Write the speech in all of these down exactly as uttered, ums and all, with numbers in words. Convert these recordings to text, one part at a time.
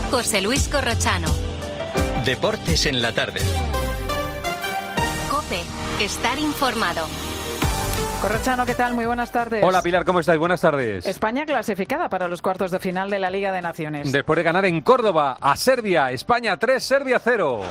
José Luis Corrochano. Deportes en la tarde. COPE. Estar informado. Corrochano, ¿qué tal? Muy buenas tardes. Hola Pilar, ¿cómo estáis? Buenas tardes. España clasificada para los cuartos de final de la Liga de Naciones. Después de ganar en Córdoba a Serbia, España tres, Serbia cero.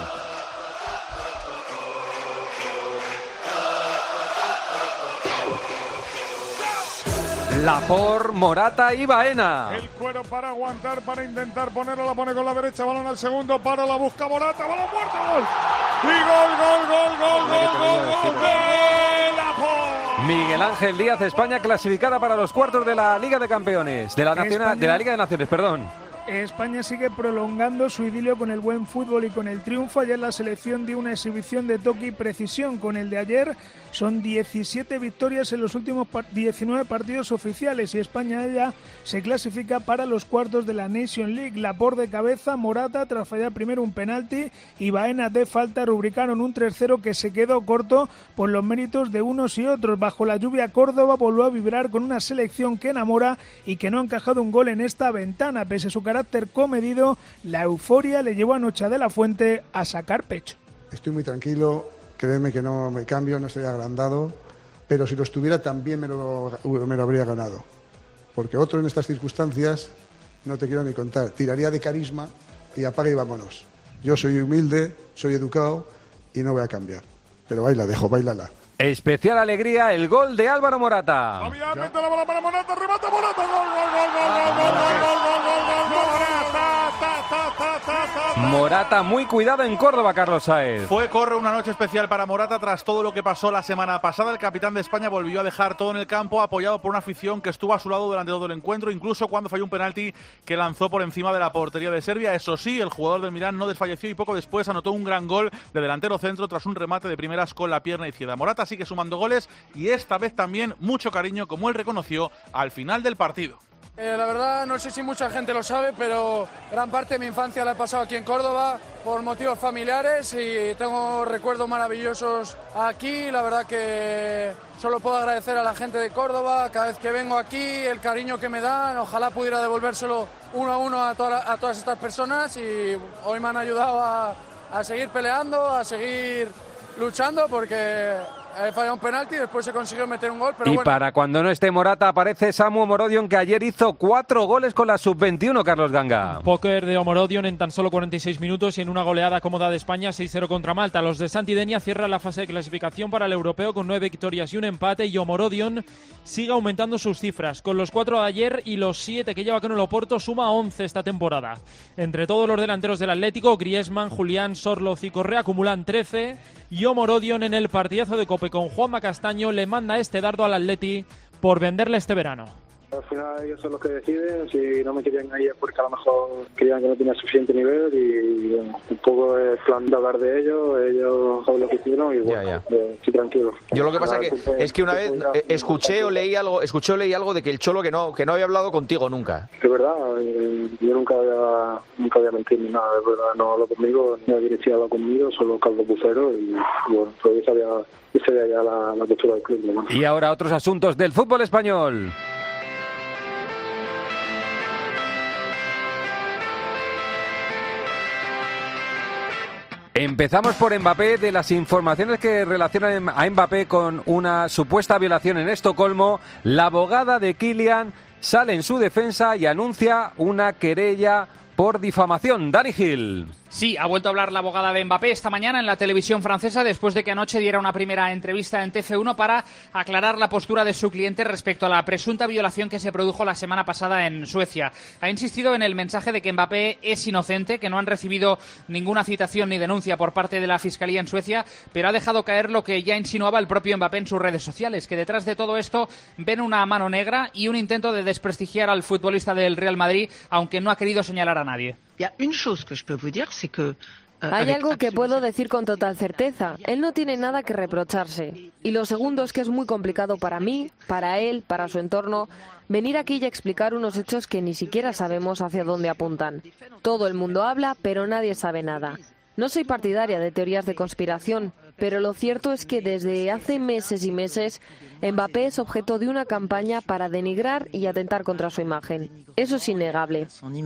Lapor, Morata y Baena. El cuero para aguantar, para intentar ponerla, la pone con la derecha, balón al segundo, para la busca Morata, balón muerto, gol. Y gol, gol, gol, gol, gol, gol, gol de Lapor. Miguel Ángel Díaz, España clasificada para los cuartos de la Liga de Campeones, de la, Nacional, de la Liga de Naciones, perdón. España sigue prolongando su idilio con el buen fútbol y con el triunfo. Ayer la selección dio una exhibición de toque y precisión con el de ayer. Son diecisiete victorias en los últimos diecinueve partidos oficiales y España ya se clasifica para los cuartos de la Nation League. Laporte de cabeza, Morata tras fallar primero un penalti y Baena de falta rubricaron un tres cero que se quedó corto por los méritos de unos y otros. Bajo la lluvia, Córdoba volvió a vibrar con una selección que enamora y que no ha encajado un gol en esta ventana. Pese a su carácter comedido, la euforia le llevó a Nocha de la Fuente a sacar pecho. Estoy muy tranquilo. Créeme que no me cambio, no estoy agrandado, pero si lo estuviera también me lo, me lo habría ganado. Porque otro en estas circunstancias, no te quiero ni contar, tiraría de carisma y apaga y vámonos. Yo soy humilde, soy educado y no voy a cambiar. Pero baila, dejo, bailala. Especial alegría, el gol de Álvaro Morata. Obviamente la bola para Morata, remata Morata, gol, gol, gol, gol, gol, gol, gol, gol, gol, gol, Morata, ta, ta, ta, ta, ta. Morata muy cuidado en Córdoba, Carlos Sáez. Fue, corre, una noche especial para Morata tras todo lo que pasó la semana pasada. El capitán de España volvió a dejar todo en el campo, apoyado por una afición que estuvo a su lado durante todo el encuentro, incluso cuando falló un penalti que lanzó por encima de la portería de Serbia. Eso sí, el jugador del Milán no desfalleció y poco después anotó un gran gol de delantero centro tras un remate de primeras con la pierna izquierda. Morata sigue sumando goles y esta vez también mucho cariño, como él reconoció al final del partido. Eh, la verdad, no sé si mucha gente lo sabe, pero gran parte de mi infancia la he pasado aquí en Córdoba por motivos familiares y tengo recuerdos maravillosos aquí. La verdad que solo puedo agradecer a la gente de Córdoba cada vez que vengo aquí, el cariño que me dan. Ojalá pudiera devolvérselo uno a uno a, toda, a todas estas personas y hoy me han ayudado a, a seguir peleando, a seguir luchando porque he fallado un penalti y después se consiguió meter un gol. Pero y bueno. Para cuando no esté Morata aparece Samu Omorodion, que ayer hizo cuatro goles con la sub veintiuno, Carlos Ganga. Póker de Omorodion en tan solo cuarenta y seis minutos y en una goleada cómoda de España seis cero contra Malta. Los de Santidenia cierran la fase de clasificación para el europeo con nueve victorias y un empate y Omorodion sigue aumentando sus cifras. Con los cuatro de ayer y los siete que lleva con el Oporto suma once esta temporada. Entre todos los delanteros del Atlético, Griezmann, Julián, Sorloz y Correa acumulan trece y Omorodion en el partidazo de Cope con Juanma Castaño le manda este dardo al Atleti por venderle este verano. Al final ellos son los que deciden, si no me querían ahí es porque a lo mejor creían que no tenía suficiente nivel y bueno, un poco el plan de hablar de ellos, ellos saben lo que hicieron y bueno, ya, ya. Eh, estoy tranquilo. Yo lo que pasa que es que una vez escuché o leí algo, escuché o leí algo de que el Cholo que no que no había hablado contigo nunca. Es verdad, eh, yo nunca había nunca había mentido ni nada, es verdad, no habló conmigo, ni la directiva habló conmigo, solo Calvo Pucero y bueno, todavía sabía, sabía ya la, la postura del club, ¿no? Y ahora otros asuntos del fútbol español. Empezamos por Mbappé. De las informaciones que relacionan a Mbappé con una supuesta violación en Estocolmo, la abogada de Kylian sale en su defensa y anuncia una querella por difamación. Dani Gil. Sí, ha vuelto a hablar la abogada de Mbappé esta mañana en la televisión francesa después de que anoche diera una primera entrevista en T F uno para aclarar la postura de su cliente respecto a la presunta violación que se produjo la semana pasada en Suecia. Ha insistido en el mensaje de que Mbappé es inocente, que no han recibido ninguna citación ni denuncia por parte de la Fiscalía en Suecia, pero ha dejado caer lo que ya insinuaba el propio Mbappé en sus redes sociales, que detrás de todo esto ven una mano negra y un intento de desprestigiar al futbolista del Real Madrid, aunque no ha querido señalar a nadie. Hay algo que puedo decir con total certeza. Él no tiene nada que reprocharse. Y lo segundo es que es muy complicado para mí, para él, para su entorno, venir aquí y explicar unos hechos que ni siquiera sabemos hacia dónde apuntan. Todo el mundo habla, pero nadie sabe nada. No soy partidaria de teorías de conspiración, pero lo cierto es que desde hace meses y meses Mbappé es objeto de una campaña para denigrar y atentar contra su imagen. Eso es innegable.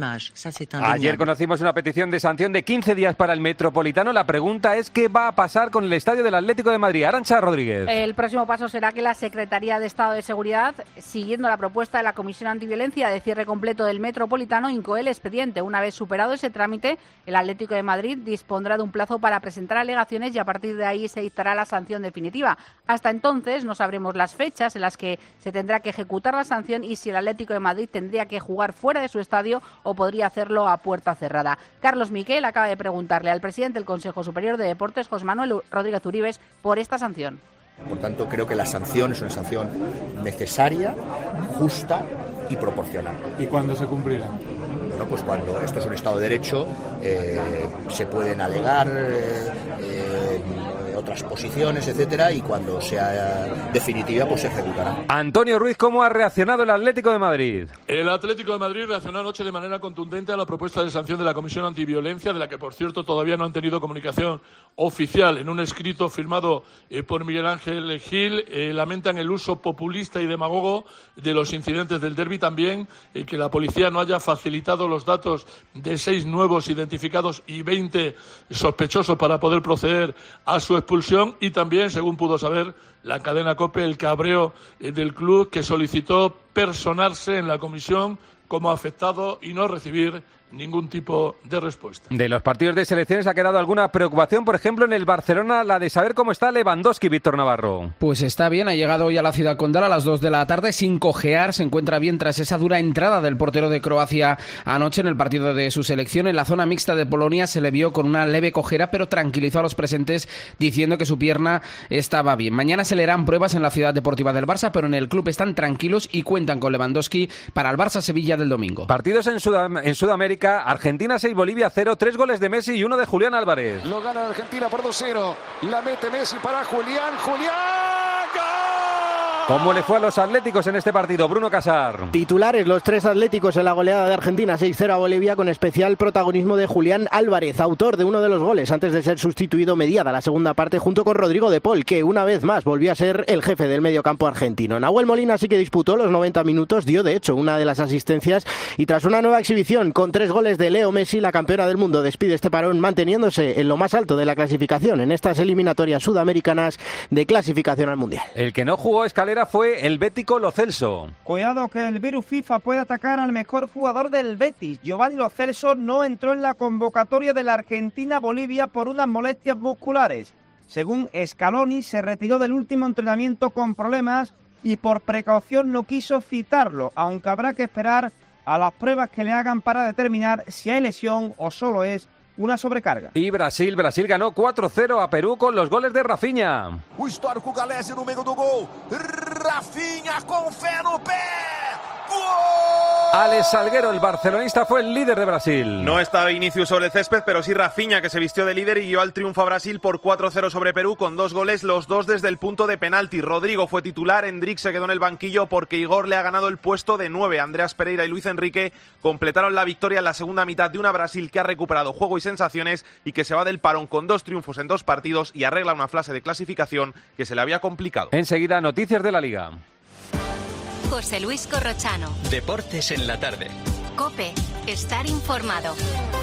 Ayer conocimos una petición de sanción de quince días para el Metropolitano. La pregunta es ¿qué va a pasar con el estadio del Atlético de Madrid? Arantxa Rodríguez. El próximo paso será que la Secretaría de Estado de Seguridad, siguiendo la propuesta de la Comisión Antiviolencia de cierre completo del Metropolitano, incoe el expediente. Una vez superado ese trámite, el Atlético de Madrid dispondrá de un plazo para presentar alegaciones y a partir de ahí se dictará la sanción definitiva. Hasta entonces no sabremos las fechas en las que se tendrá que ejecutar la sanción y si el Atlético de Madrid tendría que jugar fuera de su estadio o podría hacerlo a puerta cerrada. Carlos Miquel acaba de preguntarle al presidente del Consejo Superior de Deportes, José Manuel Rodríguez Uribes, por esta sanción. Por tanto, creo que la sanción es una sanción necesaria, justa y proporcional. ¿Y cuándo se cumplirá? Bueno, pues cuando esto es un Estado de Derecho, eh, se pueden alegar eh, eh, otras posiciones, etcétera, y cuando sea definitiva, pues se ejecutará. Antonio Ruiz, ¿cómo ha reaccionado el Atlético de Madrid? El Atlético de Madrid reaccionó anoche de manera contundente a la propuesta de sanción de la Comisión Antiviolencia, de la que, por cierto, todavía no han tenido comunicación oficial. En un escrito firmado eh, por Miguel Ángel Gil, eh, lamentan el uso populista y demagogo de los incidentes del derbi, también eh, que la policía no haya facilitado los datos de seis nuevos identificados y veinte sospechosos para poder proceder a su expulsión, y también, según pudo saber la cadena COPE, el cabreo eh, del club, que solicitó personarse en la comisión como afectado y no recibir ningún tipo de respuesta. De los partidos de selecciones ha quedado alguna preocupación, por ejemplo, en el Barcelona, la de saber cómo está Lewandowski, Víctor Navarro. Pues está bien, ha llegado hoy a la ciudad condal a las dos de la tarde sin cojear, se encuentra bien tras esa dura entrada del portero de Croacia anoche en el partido de su selección. En la zona mixta de Polonia se le vio con una leve cojera, pero tranquilizó a los presentes diciendo que su pierna estaba bien. Mañana se le harán pruebas en la ciudad deportiva del Barça, pero en el club están tranquilos y cuentan con Lewandowski para el Barça-Sevilla del domingo. Partidos en, Sudam- en Sudamérica. Argentina seis, Bolivia cero, tres goles de Messi y uno de Julián Álvarez. Lo gana Argentina por dos cero. La mete Messi para Julián. ¡Julián! ¡Gol! ¿Cómo le fue a los atléticos en este partido? Bruno Casar. Titulares los tres atléticos en la goleada de Argentina seis cero a Bolivia, con especial protagonismo de Julián Álvarez, autor de uno de los goles antes de ser sustituido mediada la segunda parte junto con Rodrigo de Paul, que una vez más volvió a ser el jefe del mediocampo argentino. Nahuel Molina sí que disputó los noventa minutos, dio de hecho una de las asistencias y tras una nueva exhibición con tres goles de Leo Messi, la campeona del mundo despide este parón manteniéndose en lo más alto de la clasificación en estas eliminatorias sudamericanas de clasificación al Mundial. El que no jugó escalera fue el bético Lo Celso. Cuidado que el virus FIFA puede atacar al mejor jugador del Betis. Giovanni Lo Celso no entró en la convocatoria de la Argentina-Bolivia por unas molestias musculares. Según Scaloni, se retiró del último entrenamiento con problemas y por precaución no quiso citarlo, aunque habrá que esperar a las pruebas que le hagan para determinar si hay lesión o solo es una sobrecarga. Y Brasil, Brasil ganó cuatro cero a Perú con los goles de Rafinha. O histórico Galese no meio do gol. Rafinha con fé no pé. ¡Gol! Alex Salguero, el barcelonista, fue el líder de Brasil. No estaba Vinicius sobre el césped, pero sí Rafinha, que se vistió de líder y guió al triunfo a Brasil por cuatro cero sobre Perú con dos goles, los dos desde el punto de penalti. Rodrigo fue titular, Endrick se quedó en el banquillo porque Igor le ha ganado el puesto de nueve. Andreas Pereira y Luis Enrique completaron la victoria en la segunda mitad de una Brasil que ha recuperado juego y sensaciones y que se va del parón con dos triunfos en dos partidos y arregla una fase de clasificación que se le había complicado. Enseguida, noticias de la Liga. José Luis Corrochano. Deportes en la tarde. COPE. Estar informado.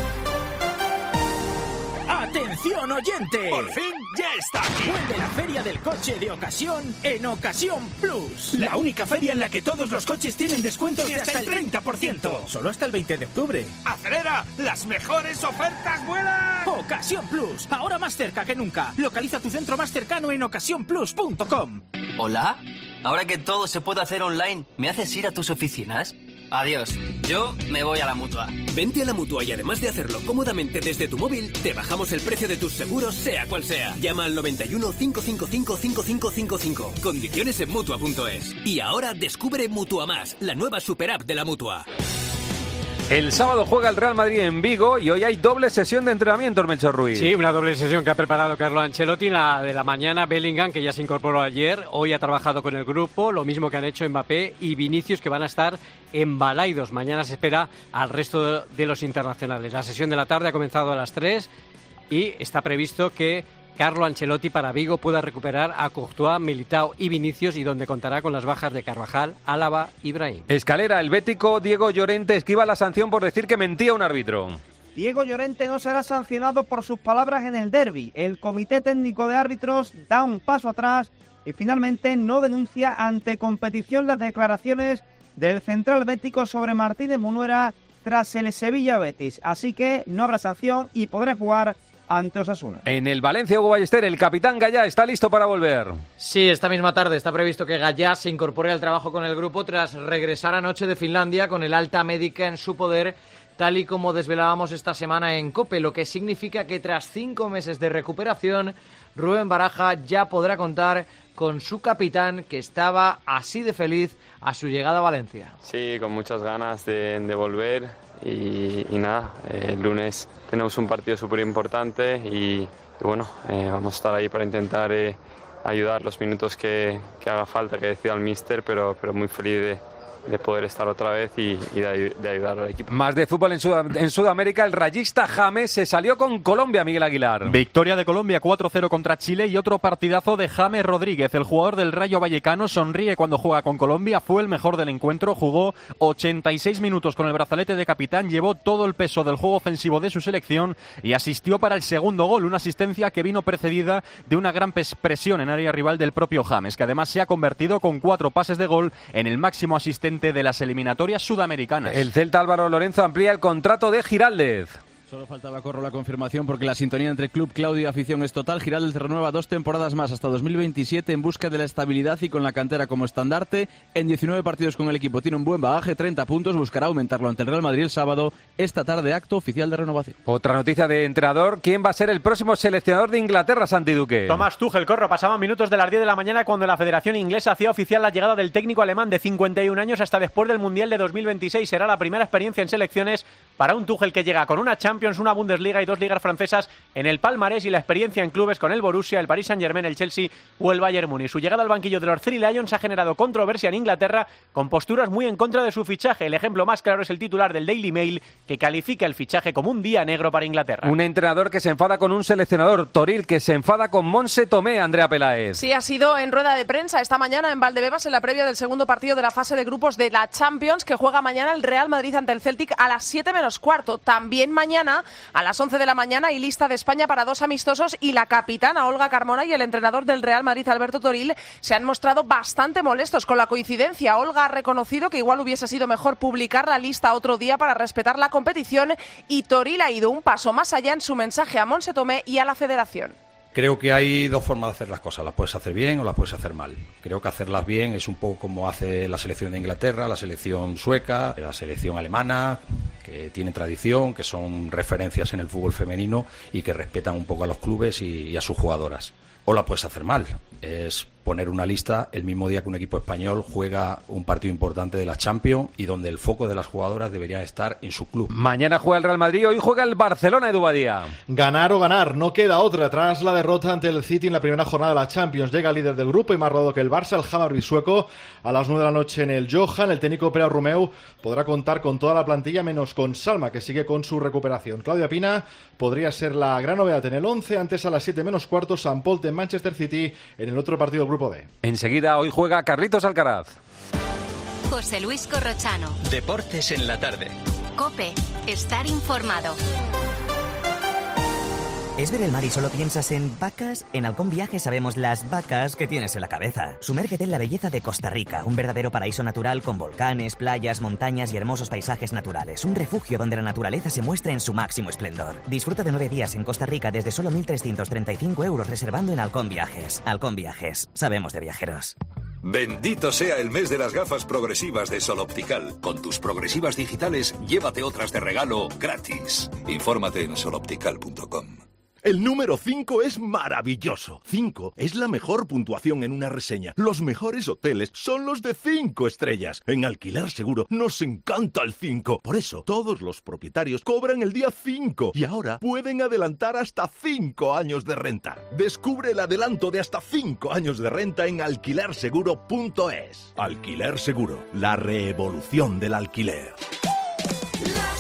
¡Atención, oyente! ¡Por fin ya está aquí! Vuelve la feria del coche de ocasión en Ocasión Plus. La única feria en la que todos los coches tienen descuentos de hasta el treinta por ciento. Solo hasta el veinte de octubre. ¡Acelera! ¡Las mejores ofertas vuelan! Ocasión Plus. Ahora más cerca que nunca. Localiza tu centro más cercano en ocasión plus punto com. ¿Hola? Ahora que todo se puede hacer online, ¿me haces ir a tus oficinas? Adiós, yo me voy a la Mutua. Vente a la Mutua y además de hacerlo cómodamente desde tu móvil, te bajamos el precio de tus seguros, sea cual sea. Llama al noventa y uno, cinco cinco cinco, cinco cinco cinco cinco. Condiciones en Mutua punto es. Y ahora descubre Mutua Más, la nueva super app de la Mutua. El sábado juega el Real Madrid en Vigo y hoy hay doble sesión de entrenamiento, Melchor Ruiz. Sí, una doble sesión que ha preparado Carlo Ancelotti. La de la mañana, Bellingham, que ya se incorporó ayer, hoy ha trabajado con el grupo, lo mismo que han hecho Mbappé y Vinicius, que van a estar en Balaidos. Mañana se espera al resto de los internacionales. La sesión de la tarde ha comenzado a las tres y está previsto que Carlo Ancelotti para Vigo pueda recuperar a Courtois, Militao y Vinicius, y donde contará con las bajas de Carvajal, Álava y Brahim. Escalera, el bético Diego Llorente esquiva la sanción por decir que mentía un árbitro. Diego Llorente no será sancionado por sus palabras en el derbi. El Comité Técnico de Árbitros da un paso atrás y finalmente no denuncia ante competición las declaraciones del central bético sobre Martínez Munuera tras el Sevilla-Betis. Así que no habrá sanción y podrá jugar ante Osasuna. En el Valencia, Hugo Ballester, el capitán Gallá está listo para volver. Sí, esta misma tarde está previsto que Gallá se incorpore al trabajo con el grupo tras regresar anoche de Finlandia con el alta médica en su poder, tal y como desvelábamos esta semana en COPE, lo que significa que tras cinco meses de recuperación, Rubén Baraja ya podrá contar con su capitán, que estaba así de feliz a su llegada a Valencia. Sí, con muchas ganas de, de volver y, y nada, eh, el lunes tenemos un partido súper importante y, y bueno, eh, vamos a estar ahí para intentar eh, ayudar los minutos que, que haga falta, que decida el míster, pero, pero muy feliz de, de poder estar otra vez y, y de, de ayudar al equipo. Más de fútbol en, Sud en Sudamérica, el rayista James se salió con Colombia, Miguel Aguilar. Victoria de Colombia cuatro cero contra Chile y otro partidazo de James Rodríguez. El jugador del Rayo Vallecano sonríe cuando juega con Colombia, fue el mejor del encuentro, jugó ochenta y seis minutos con el brazalete de capitán, llevó todo el peso del juego ofensivo de su selección y asistió para el segundo gol, una asistencia que vino precedida de una gran presión en área rival del propio James, que además se ha convertido con cuatro pases de gol en el máximo asistente de las eliminatorias sudamericanas. El Celta Álvaro Lorenzo amplía el contrato de Giraldez. Solo faltaba corro la confirmación porque la sintonía entre club, Claudio y afición es total. Giraldez renueva dos temporadas más hasta dos mil veintisiete en busca de la estabilidad y con la cantera como estandarte. En diecinueve partidos con el equipo tiene un buen bagaje, treinta puntos, buscará aumentarlo ante el Real Madrid el sábado. Esta tarde acto oficial de renovación. Otra noticia de entrenador, ¿quién va a ser el próximo seleccionador de Inglaterra, Santi Duque? Tomás Tuchel, corro, pasaban minutos de las diez de la mañana cuando la Federación Inglesa hacía oficial la llegada del técnico alemán de cincuenta y un años hasta después del Mundial de dos mil veintiséis. Será la primera experiencia en selecciones para un Tuchel que llega con una Champions, una Bundesliga y dos ligas francesas en el palmarés y la experiencia en clubes con el Borussia, el Paris Saint-Germain, el Chelsea o el Bayern Múnich. Su llegada al banquillo de los Three Lions ha generado controversia en Inglaterra con posturas muy en contra de su fichaje. El ejemplo más claro es el titular del Daily Mail, que califica el fichaje como un día negro para Inglaterra. Un entrenador que se enfada con un seleccionador, Toril, que se enfada con Monse Tomé, Andrea Peláez. Sí, ha sido en rueda de prensa esta mañana en Valdebebas en la previa del segundo partido de la fase de grupos de la Champions, que juega mañana el Real Madrid ante el Celtic a las siete menos cuarto. También mañana a las once de la mañana y lista de España para dos amistosos, y la capitana Olga Carmona y el entrenador del Real Madrid, Alberto Toril, se han mostrado bastante molestos con la coincidencia. Olga ha reconocido que igual hubiese sido mejor publicar la lista otro día para respetar la competición, y Toril ha ido un paso más allá en su mensaje a Monse Tomé y a la Federación. Creo que hay dos formas de hacer las cosas, las puedes hacer bien o las puedes hacer mal. Creo que hacerlas bien es un poco como hace la selección de Inglaterra, la selección sueca, la selección alemana, que tienen tradición, que son referencias en el fútbol femenino y que respetan un poco a los clubes y, y a sus jugadoras. O la puedes hacer mal, es poner una lista el mismo día que un equipo español juega un partido importante de la Champions y donde el foco de las jugadoras debería estar en su club. Mañana juega el Real Madrid, hoy juega el Barcelona, Edu Badía. Ganar o ganar, no queda otra. Tras la derrota ante el City en la primera jornada de la Champions, llega el líder del grupo y más rodado que el Barça, el Hammarby sueco, a las nueve de la noche en el Johan. El técnico Pere Romeu podrá contar con toda la plantilla menos con Salma, que sigue con su recuperación. Claudia Pina podría ser la gran novedad en el once. Antes a las siete menos cuarto, San Pol de Manchester City en el otro partido del grupo B. Enseguida hoy juega Carlitos Alcaraz. José Luis Corrochano. Deportes en la tarde. COPE. Estar informado. ¿Es ver el mar y solo piensas en vacas? En Halcón Viajes sabemos las vacas que tienes en la cabeza. Sumérgete en la belleza de Costa Rica, un verdadero paraíso natural con volcanes, playas, montañas y hermosos paisajes naturales. Un refugio donde la naturaleza se muestra en su máximo esplendor. Disfruta de nueve días en Costa Rica desde solo mil trescientos treinta y cinco euros reservando en Halcón Viajes. Halcón Viajes, sabemos de viajeros. Bendito sea el mes de las gafas progresivas de Sol Optical. Con tus progresivas digitales, llévate otras de regalo gratis. Infórmate en sol optical punto com. El número cinco es maravilloso. cinco es la mejor puntuación en una reseña. Los mejores hoteles son los de cinco estrellas. En Alquiler Seguro nos encanta el cinco. Por eso, todos los propietarios cobran el día cinco. Y ahora pueden adelantar hasta cinco años de renta. Descubre el adelanto de hasta cinco años de renta en alquiler seguro punto es. Alquiler Seguro, la revolución del alquiler.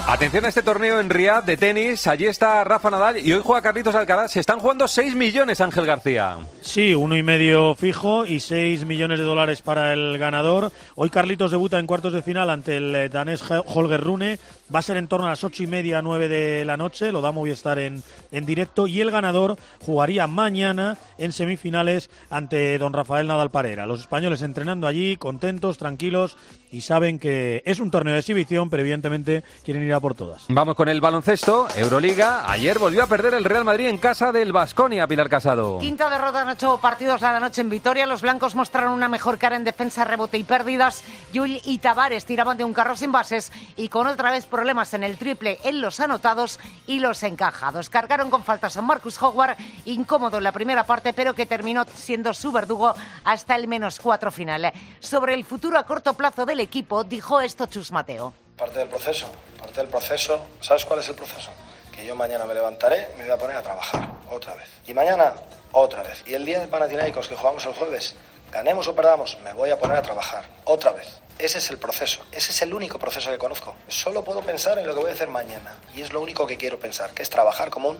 Atención a este torneo en Riad de tenis. Allí está Rafa Nadal y hoy juega Carlitos Alcaraz. Se están jugando seis millones, Ángel García. Sí, uno y medio fijo y seis millones de dólares para el ganador. Hoy Carlitos debuta en cuartos de final ante el danés Holger Rune. Va a ser en torno a las ocho y media, nueve de la noche. Lo da Movistar en, en directo. Y el ganador jugaría mañana en semifinales ante don Rafael Nadal Parera. Los españoles entrenando allí, contentos, tranquilos, y saben que es un torneo de exhibición, pero evidentemente quieren ir a por todas. Vamos con el baloncesto. Euroliga. Ayer volvió a perder el Real Madrid en casa del Baskonia, Pilar Casado. Quinta derrota en ocho partidos a la noche en Vitoria. Los blancos mostraron una mejor cara en defensa, rebote y pérdidas. Yul y Tavares tiraban de un carro sin bases y con otra vez problemas en el triple en los anotados y los encajados. Cargaron con faltas a Marcus Howard, incómodo en la primera parte, pero que terminó siendo su verdugo hasta el menos cuatro final. Sobre el futuro a corto plazo del equipo, dijo esto Chus Mateo. Parte del proceso, parte del proceso. ¿Sabes cuál es el proceso? Que yo mañana me levantaré, me voy a poner a trabajar otra vez. Y mañana, otra vez. Y el día de Panathinaikos que jugamos el jueves, ganemos o perdamos, me voy a poner a trabajar otra vez. Ese es el proceso, ese es el único proceso que conozco. Solo puedo pensar en lo que voy a hacer mañana. Y es lo único que quiero pensar, que es trabajar como un...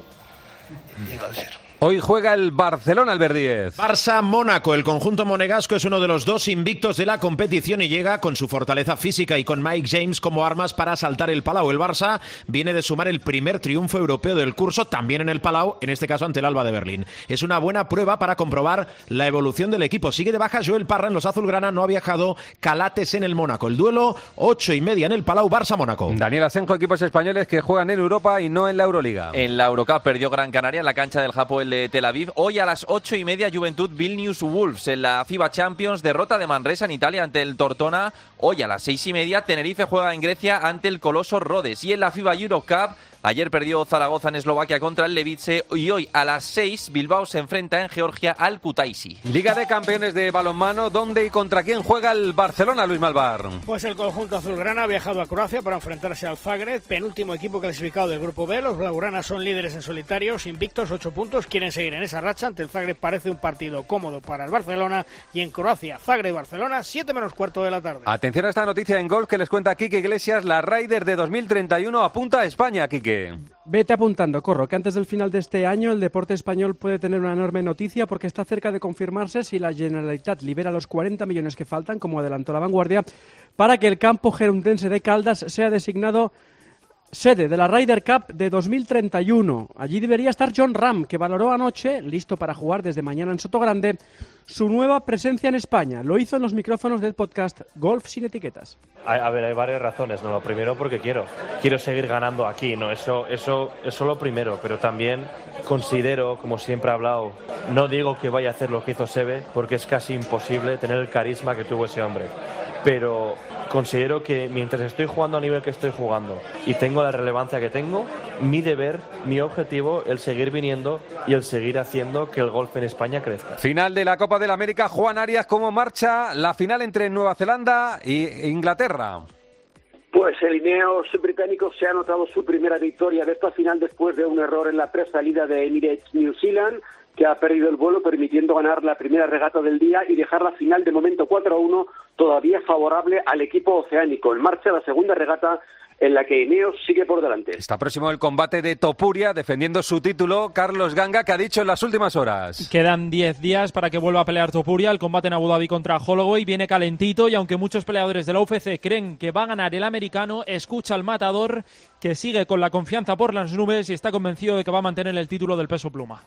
Digo decir. Hoy juega el Barcelona, Albert Díez. Barça-Mónaco. El conjunto monegasco es uno de los dos invictos de la competición y llega con su fortaleza física y con Mike James como armas para asaltar el Palau. El Barça viene de sumar el primer triunfo europeo del curso, también en el Palau, en este caso ante el Alba de Berlín. Es una buena prueba para comprobar la evolución del equipo. Sigue de baja Joel Parra en los azulgrana, no ha viajado Calates en el Mónaco. El duelo, ocho y media en el Palau, Barça-Mónaco. Daniel Asenjo, equipos españoles que juegan en Europa y no en la Euroliga. En la Eurocup perdió Gran Canaria en la cancha del Hapoel de Tel Aviv. Hoy a las ocho y media Juventud Vilnius Wolves en la FIBA Champions, derrota de Manresa en Italia ante el Tortona. Hoy a las seis y media Tenerife juega en Grecia ante el Coloso Rhodes. Y en la FIBA Eurocup ayer perdió Zaragoza en Eslovaquia contra el Levice y hoy a las seis Bilbao se enfrenta en Georgia al Kutaisi. Liga de Campeones de balonmano, ¿dónde y contra quién juega el Barcelona, Luis Malvar? Pues el conjunto azulgrana ha viajado a Croacia para enfrentarse al Zagreb, penúltimo equipo clasificado del grupo B. Los blaugranas son líderes en solitarios, invictos, ocho puntos, quieren seguir en esa racha. Ante el Zagreb parece un partido cómodo para el Barcelona y en Croacia, Zagreb-Barcelona, siete menos cuarto de la tarde. Atención a esta noticia en golf que les cuenta Quique Iglesias, la Ryder de dos mil treinta y uno apunta a España, Quique. Vete apuntando, Corro, que antes del final de este año el deporte español puede tener una enorme noticia porque está cerca de confirmarse si la Generalitat libera los cuarenta millones que faltan, como adelantó La Vanguardia, para que el campo gerundense de Caldas sea designado sede de la Ryder Cup de dos mil treinta y uno. Allí debería estar John Ram, que valoró anoche, listo para jugar desde mañana en Sotogrande, su nueva presencia en España. Lo hizo en los micrófonos del podcast Golf Sin Etiquetas. A, a ver, hay varias razones. No, lo primero porque quiero. Quiero seguir ganando aquí. No, eso, eso, eso lo primero. Pero también considero, como siempre he hablado, no digo que vaya a hacer lo que hizo Seve, porque es casi imposible tener el carisma que tuvo ese hombre. Pero considero que mientras estoy jugando a nivel que estoy jugando y tengo la relevancia que tengo, mi deber, mi objetivo, el seguir viniendo y el seguir haciendo que el golf en España crezca. Final de la Copa del América, Juan Arias, ¿cómo marcha la final entre Nueva Zelanda e Inglaterra? Pues el Ineos británico se ha anotado su primera victoria de esta final después de un error en la presalida de Emirates New Zealand, que ha perdido el vuelo permitiendo ganar la primera regata del día y dejar la final de momento cuatro a uno todavía favorable al equipo oceánico. En marcha la segunda regata en la que Ineos sigue por delante. Está próximo el combate de Topuria defendiendo su título. Carlos Ganga, ¿qué ha dicho en las últimas horas? Quedan diez días para que vuelva a pelear Topuria. El combate en Abu Dhabi contra Holloway viene calentito y aunque muchos peleadores de la U F C creen que va a ganar el americano, escucha al matador que sigue con la confianza por las nubes y está convencido de que va a mantener el título del peso pluma.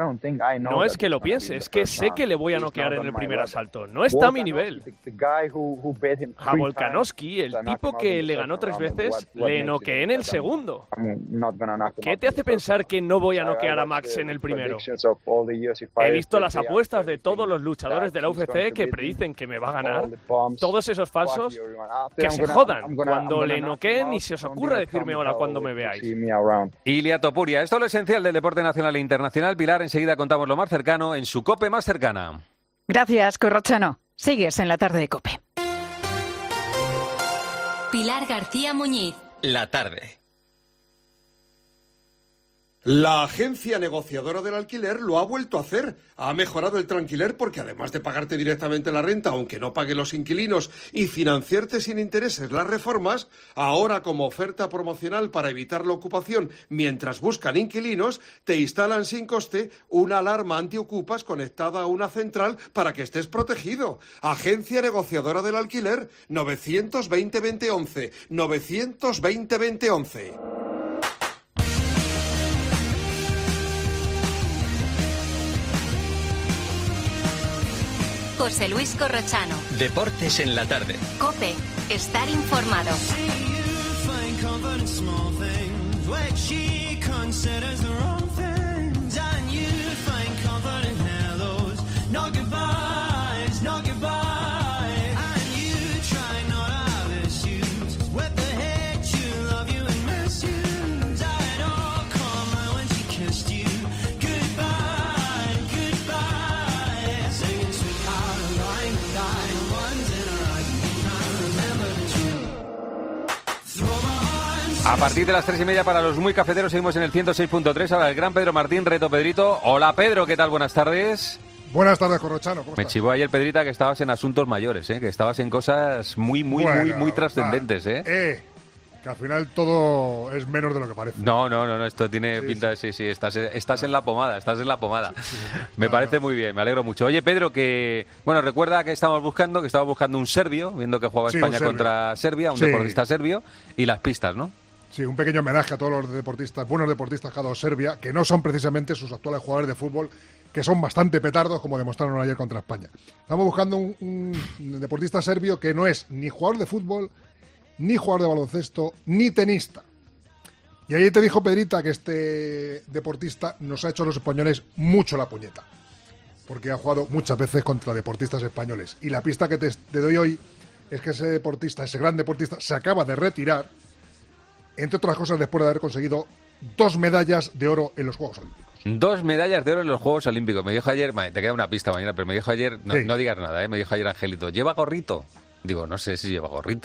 No es que lo piense, es que sé que le voy a noquear en el primer asalto. No está a mi nivel. A Volkanovski, el tipo que le ganó tres veces, le noqueé en el segundo. ¿Qué te hace pensar que no voy a noquear a Max en el primero? He visto las apuestas de todos los luchadores de la U F C que predicen que me va a ganar. Todos esos falsos, que se jodan. Cuando le noqueen, ni se os ocurra decirme hola cuando me veáis. Ilia Topuria, esto es lo esencial del deporte nacional e internacional. Pilar, enseguida contamos lo más cercano en su COPE más cercana. Gracias, Corrochano. Sigues en la tarde de COPE. Pilar García Muñiz. La tarde. La agencia negociadora del alquiler lo ha vuelto a hacer. Ha mejorado el tranquiler porque además de pagarte directamente la renta, aunque no paguen los inquilinos, y financiarte sin intereses las reformas, ahora como oferta promocional para evitar la ocupación mientras buscan inquilinos, te instalan sin coste una alarma antiocupas conectada a una central para que estés protegido. Agencia negociadora del alquiler, novecientos veinte veinte once, novecientos veinte veinte once. José Luis Corrochano. Deportes en la tarde. COPE. Estar informado. A partir de las tres y media para los muy cafeteros seguimos en el ciento seis punto tres. Ahora el gran Pedro Martín, reto Pedrito. Hola Pedro, ¿qué tal? Buenas tardes. Buenas tardes, Corrochano. ¿Cómo Me estás? chivó ayer, Pedrita, que estabas en asuntos mayores, ¿eh? Que estabas en cosas muy, muy, Bueno, muy, muy trascendentes, ¿eh? Eh, que al final todo es menos de lo que parece. No, no, no, no, esto tiene Sí, pinta de sí, sí, estás, estás en la pomada, estás en la pomada. Sí, sí. Me No, parece no. muy bien, me alegro mucho. Oye, Pedro, que, bueno, recuerda que estamos buscando, que estamos buscando un serbio, viendo que jugaba Sí, un España serbio. contra Serbia, un Sí. deportista serbio, y las pistas, ¿no? Sí, un pequeño homenaje a todos los deportistas, buenos deportistas que ha dado Serbia, que no son precisamente sus actuales jugadores de fútbol, que son bastante petardos, como demostraron ayer contra España. Estamos buscando un, un deportista serbio que no es ni jugador de fútbol, ni jugador de baloncesto, ni tenista. Y ayer te dijo Pedrita que este deportista nos ha hecho a los españoles mucho la puñeta, porque ha jugado muchas veces contra deportistas españoles. Y la pista que te, te doy hoy es que ese deportista, ese gran deportista, se acaba de retirar, entre otras cosas después de haber conseguido dos medallas de oro en los Juegos Olímpicos. Dos medallas de oro en los Juegos Olímpicos. Me dijo ayer, te queda una pista mañana, pero me dijo ayer, no, Sí. no digas nada, ¿eh? Me dijo ayer Angelito, ¿lleva gorrito? Digo, no sé si lleva gorrito.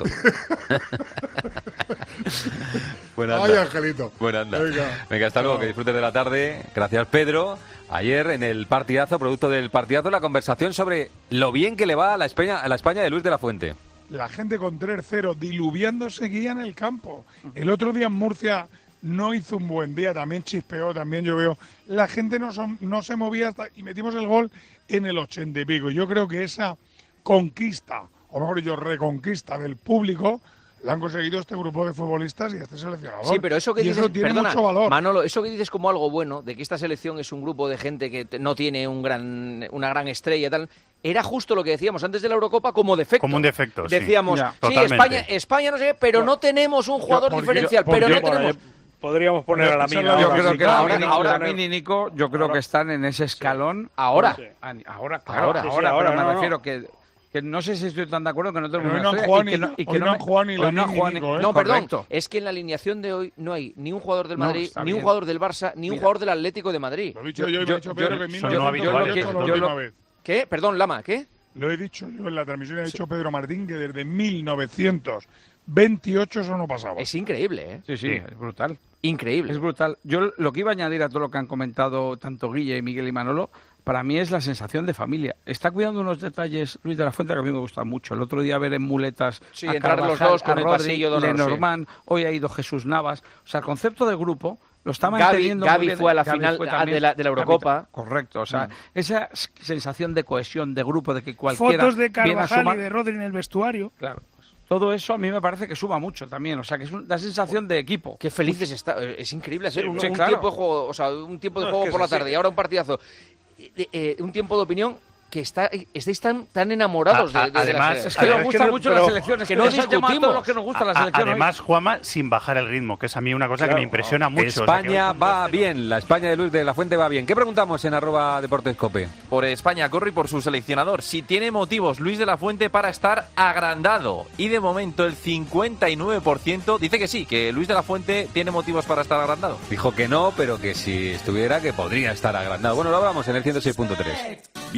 Bueno, Ay, Angelito. Bueno, anda. Venga. Venga, hasta luego, Chao. que disfrutes de la tarde. Gracias, Pedro. Ayer en el partidazo, producto del partidazo, la conversación sobre lo bien que le va a la España, a la España de Luis de la Fuente. La gente con tres cero diluviando seguía en el campo. El otro día en Murcia no hizo un buen día, también chispeó, también llovió. La gente no, son- no se movía hasta y metimos el gol en el ochenta y pico. Yo creo que esa conquista, o mejor dicho, reconquista del público, la han conseguido este grupo de futbolistas y este seleccionador. Sí, pero eso que y dices, eso tiene perdona, mucho valor. Manolo, eso que dices como algo bueno, de que esta selección es un grupo de gente que te- no tiene un gran, una gran estrella y tal, era justo lo que decíamos antes de la Eurocopa como defecto. Como un defecto, sí. Decíamos, Ya, sí, totalmente. España, España no sé qué, pero no tenemos un jugador porque- diferencial, porque- pero no bueno, tenemos... Podríamos poner a la Esa es mina la ahora, yo creo sí, que claro. ahora, Ahora- ahora, ahora- Mini, Nico, yo creo que están en ese escalón Ahora. Ahora, ahora, claro, Ahora. ahora, Sí, sí, ahora, pero me no, no. refiero que, que no sé si estoy tan de acuerdo que no tenemos Pero hoy una no han estrella jugado y que ni- no, y que hoy no no me- han jugado ni hoy la no han Mini, jugado ni- Nico, ¿eh? No, perdón, Correcto. es que en la alineación de hoy no hay ni un jugador del No, Madrid, está ni un bien. jugador del Barça, ni un Mira. jugador del Atlético de Madrid. Lo he dicho yo, y me ha dicho Pedro que en mil son no novecientos habituales. noventa Yo la lo- última vez. ¿Qué? Perdón, Lama, ¿qué? Lo he dicho yo en la transmisión, ha dicho Pedro Martín que desde mil novecientos veintiocho eso no pasaba. Es increíble, ¿eh? Sí, sí, es brutal. Increíble. Es brutal. Yo lo que iba a añadir a todo lo que han comentado tanto Guille, Miguel y Manolo, para mí es la sensación de familia. Está cuidando unos detalles Luis de la Fuente que a mí me gustan mucho. El otro día ver en muletas Sí, a entrar los Carvajal, dos con a el Rodri, pasillo de honor, sí. Lenormand, hoy ha ido Jesús Navas. O sea, el concepto de grupo lo está Gavi- manteniendo muy Gavi bien. fue a la Gavi final fue a- también- de la- de la Gavi- Eurocopa. Correcto. O sea, Mm. esa s- sensación de cohesión, de grupo, de que cualquiera Fotos de viene a Carvajal sumar- y de Rodri en el vestuario. Claro. Todo eso a mí me parece que suma mucho también. O sea, que es un- da sensación de equipo. Qué felices está. Es increíble hacer Sí, un, sí, un claro. tiempo de juego, o sea, un tiempo de No, es juego que por es la así. tarde y ahora un partidazo. Eh, eh, un tiempo de opinión que está, estáis tan, tan enamorados A- a- de, de- de la además, selección. Es que nos es gustan que no- mucho pero- las selecciones. que no nos han llamado a discutimos. todos los que nos gusta la A- selección. hoy. Además, Juanma, sin bajar el ritmo, que es a mí una cosa Claro. que me impresiona mucho. o sea, que- España va bien, la España de Luis de la Fuente va bien. ¿Qué preguntamos en arroba Deportes Cope? Por España corre y por su seleccionador. Si tiene motivos Luis de la Fuente para estar agrandado. Y de momento el cincuenta y nueve por ciento dice que sí, que Luis de la Fuente tiene motivos para estar agrandado. Dijo que no, pero que si estuviera, que podría estar agrandado. Bueno, lo hablamos en el ciento seis punto tres. Vive Madrid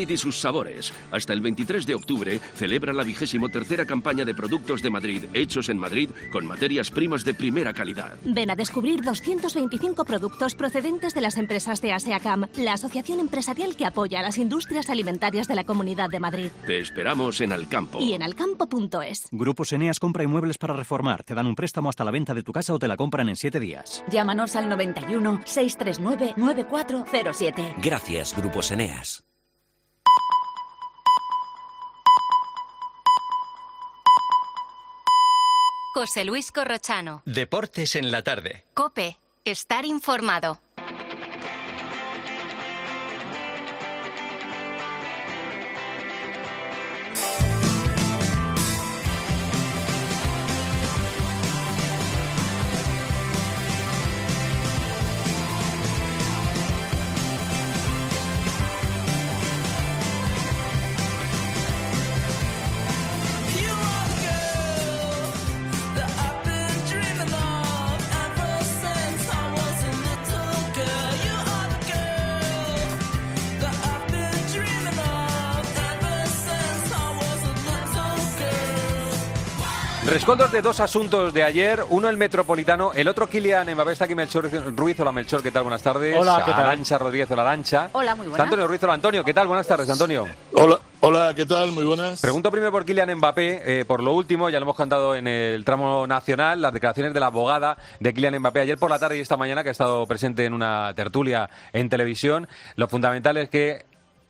Madrid y sus sabores. Hasta el veintitrés de octubre celebra la vigésimo tercera campaña de productos de Madrid, hechos en Madrid, con materias primas de primera calidad. Ven a descubrir doscientos veinticinco productos procedentes de las empresas de ASEACAM, la asociación empresarial que apoya a las industrias alimentarias de la Comunidad de Madrid. Te esperamos en Alcampo. Y en alcampo punto es. Grupos Eneas compra inmuebles para reformar. Te dan un préstamo hasta la venta de tu casa o te la compran en siete días. Llámanos al noventa y uno, seiscientos treinta y nueve, noventa y cuatro cero siete. Gracias, Grupos Eneas. José Luis Corrochano. Deportes en la tarde. COPE. Estar informado. Rescoldos de dos asuntos de ayer, uno el Metropolitano, el otro Kylian Mbappé. Está aquí Melchor Ruiz. Hola Melchor, ¿qué tal? Buenas tardes. Hola, ¿qué tal? Arantxa Rodríguez, hola Arantxa. Hola, muy buenas. Antonio Ruiz, hola Antonio, ¿qué tal? Buenas tardes, Antonio. Hola, hola, ¿qué tal? Muy buenas. Pregunto primero por Kylian Mbappé, eh, por lo último, ya lo hemos cantado en el tramo nacional, las declaraciones de la abogada de Kylian Mbappé ayer por la tarde y esta mañana, que ha estado presente en una tertulia en televisión. Lo fundamental es que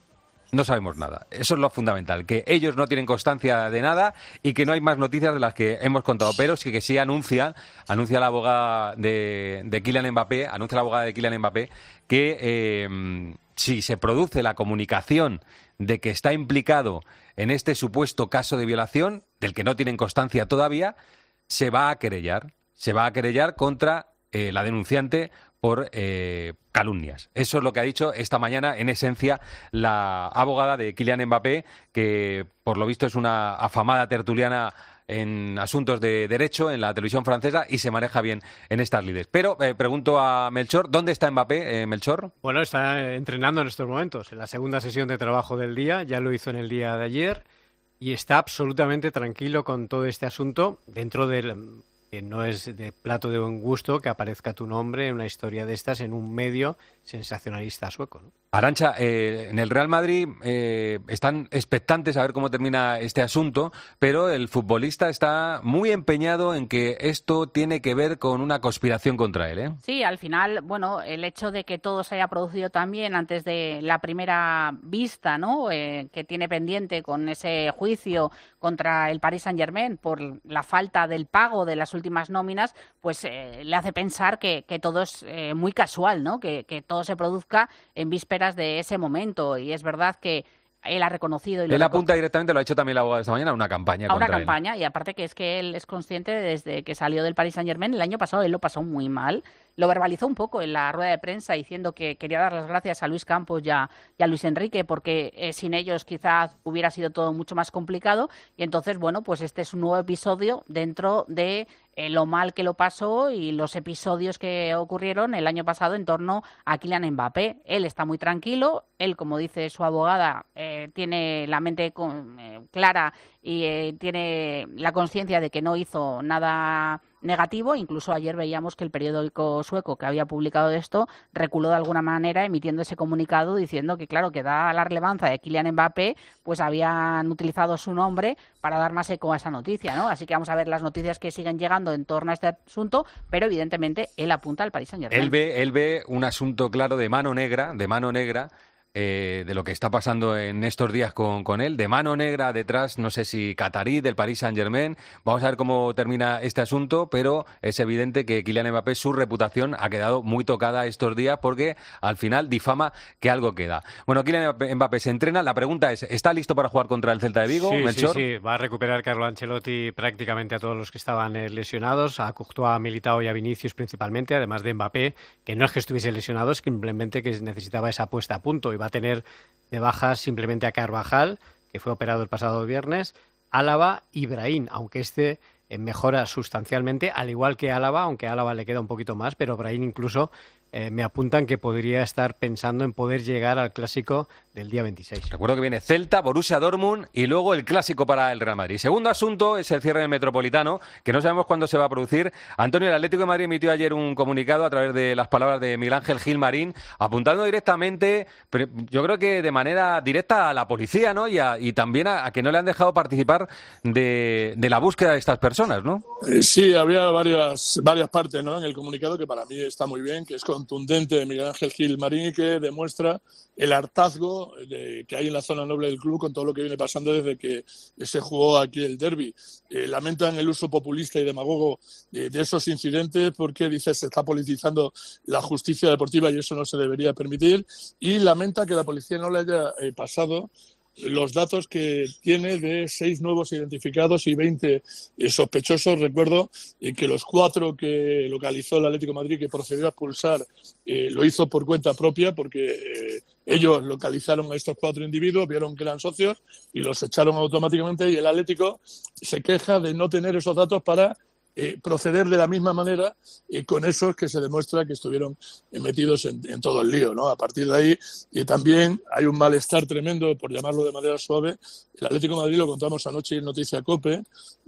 no sabemos nada. Eso es lo fundamental, que ellos no tienen constancia de nada y que no hay más noticias de las que hemos contado, pero sí que sí anuncia, anuncia la abogada de, de Kylian Mbappé, anuncia la abogada de Kylian Mbappé que eh, si se produce la comunicación de que está implicado en este supuesto caso de violación, del que no tienen constancia todavía, se va a querellar, se va a querellar contra eh, la denunciante por eh, calumnias. Eso es lo que ha dicho esta mañana, en esencia, la abogada de Kylian Mbappé, que por lo visto es una afamada tertuliana en asuntos de derecho en la televisión francesa y se maneja bien en estas lides. Pero eh, pregunto a Melchor, ¿dónde está Mbappé, eh, Melchor? Bueno, está entrenando en estos momentos, en la segunda sesión de trabajo del día, ya lo hizo en el día de ayer, y está absolutamente tranquilo con todo este asunto dentro del... que no es de plato de buen gusto que aparezca tu nombre en una historia de estas en un medio sensacionalista sueco, ¿no? Arantxa, eh, en el Real Madrid eh, están expectantes a ver cómo termina este asunto, pero el futbolista está muy empeñado en que esto tiene que ver con una conspiración contra él, ¿eh? Sí, al final, bueno, el hecho de que todo se haya producido también antes de la primera vista, ¿no? Eh, que tiene pendiente con ese juicio contra el Paris Saint-Germain por la falta del pago de las últimas nóminas, pues eh, le hace pensar que, que todo es eh, muy casual, ¿no? Que, que todo se produzca en vísperas de ese momento. Y es verdad que él ha reconocido... Y lo él apunta directamente, lo ha hecho también la abogada esta mañana, a una campaña a una contra campaña, él. Y aparte que es que él es consciente desde que salió del Paris Saint-Germain, el año pasado él lo pasó muy mal. Lo verbalizó un poco en la rueda de prensa diciendo que quería dar las gracias a Luis Campos y a, y a Luis Enrique porque eh, sin ellos quizás hubiera sido todo mucho más complicado. Y entonces, bueno, pues este es un nuevo episodio dentro de eh, lo mal que lo pasó y los episodios que ocurrieron el año pasado en torno a Kylian Mbappé. Él está muy tranquilo, él, como dice su abogada, eh, tiene la mente con, eh, clara y eh, tiene la conciencia de que no hizo nada negativo. Incluso ayer veíamos que el periódico sueco que había publicado esto reculó de alguna manera emitiendo ese comunicado diciendo que, claro, que da la relevancia de Kylian Mbappé, pues habían utilizado su nombre para dar más eco a esa noticia, ¿no? Así que vamos a ver las noticias que siguen llegando en torno a este asunto, pero evidentemente él apunta al Paris Saint-Germain. Él ve, él ve un asunto claro de mano negra, de mano negra, Eh, de lo que está pasando en estos días con, con él, de mano negra detrás, no sé si catarí, del Paris Saint-Germain. Vamos a ver cómo termina este asunto, pero es evidente que Kylian Mbappé, su reputación ha quedado muy tocada estos días porque al final difama que algo queda. Bueno, Kylian Mbappé se entrena. La pregunta es, ¿está listo para jugar contra el Celta de Vigo, sí, Melchor? Sí, sí, va a recuperar Carlo Ancelotti prácticamente a todos los que estaban eh, lesionados, a Courtois, a Militao y a Vinicius principalmente, además de Mbappé, que no es que estuviese lesionado, es que simplemente que necesitaba esa puesta a punto y va a tener de bajas simplemente a Carvajal, que fue operado el pasado viernes, Álava y Brahim, aunque este eh, mejora sustancialmente, al igual que Álava, aunque a Álava le queda un poquito más, pero Brahim incluso eh, me apuntan que podría estar pensando en poder llegar al clásico del día veintiséis. Recuerdo que viene Celta, Borussia Dortmund y luego el clásico para el Real Madrid. Segundo asunto es el cierre del Metropolitano, que no sabemos cuándo se va a producir. Antonio, el Atlético de Madrid emitió ayer un comunicado a través de las palabras de Miguel Ángel Gilmarín, apuntando directamente, pero yo creo que de manera directa a la policía, ¿no? Y, a, y también a, a que no le han dejado participar de, de la búsqueda de estas personas, ¿no? Eh, sí, había varias, varias partes, ¿no?, en el comunicado que para mí está muy bien, que es contundente de Miguel Ángel Gilmarín y que demuestra el hartazgo de, que hay en la zona noble del club con todo lo que viene pasando desde que se jugó aquí el derbi. Eh, lamentan el uso populista y demagogo de, de esos incidentes porque, dice, se está politizando la justicia deportiva y eso no se debería permitir, y lamenta que la policía no le haya eh, pasado los datos que tiene de seis nuevos identificados y veinte eh, sospechosos. Recuerdo eh, que los cuatro que localizó el Atlético de Madrid, que procedió a expulsar, eh, lo hizo por cuenta propia porque eh, ellos localizaron a estos cuatro individuos, vieron que eran socios y los echaron automáticamente, y el Atlético se queja de no tener esos datos para Eh, proceder de la misma manera eh, con esos que se demuestra que estuvieron eh, metidos en, en todo el lío, ¿no? A partir de ahí eh, también hay un malestar tremendo, por llamarlo de manera suave. El Atlético de Madrid, lo contamos anoche en Noticia COPE,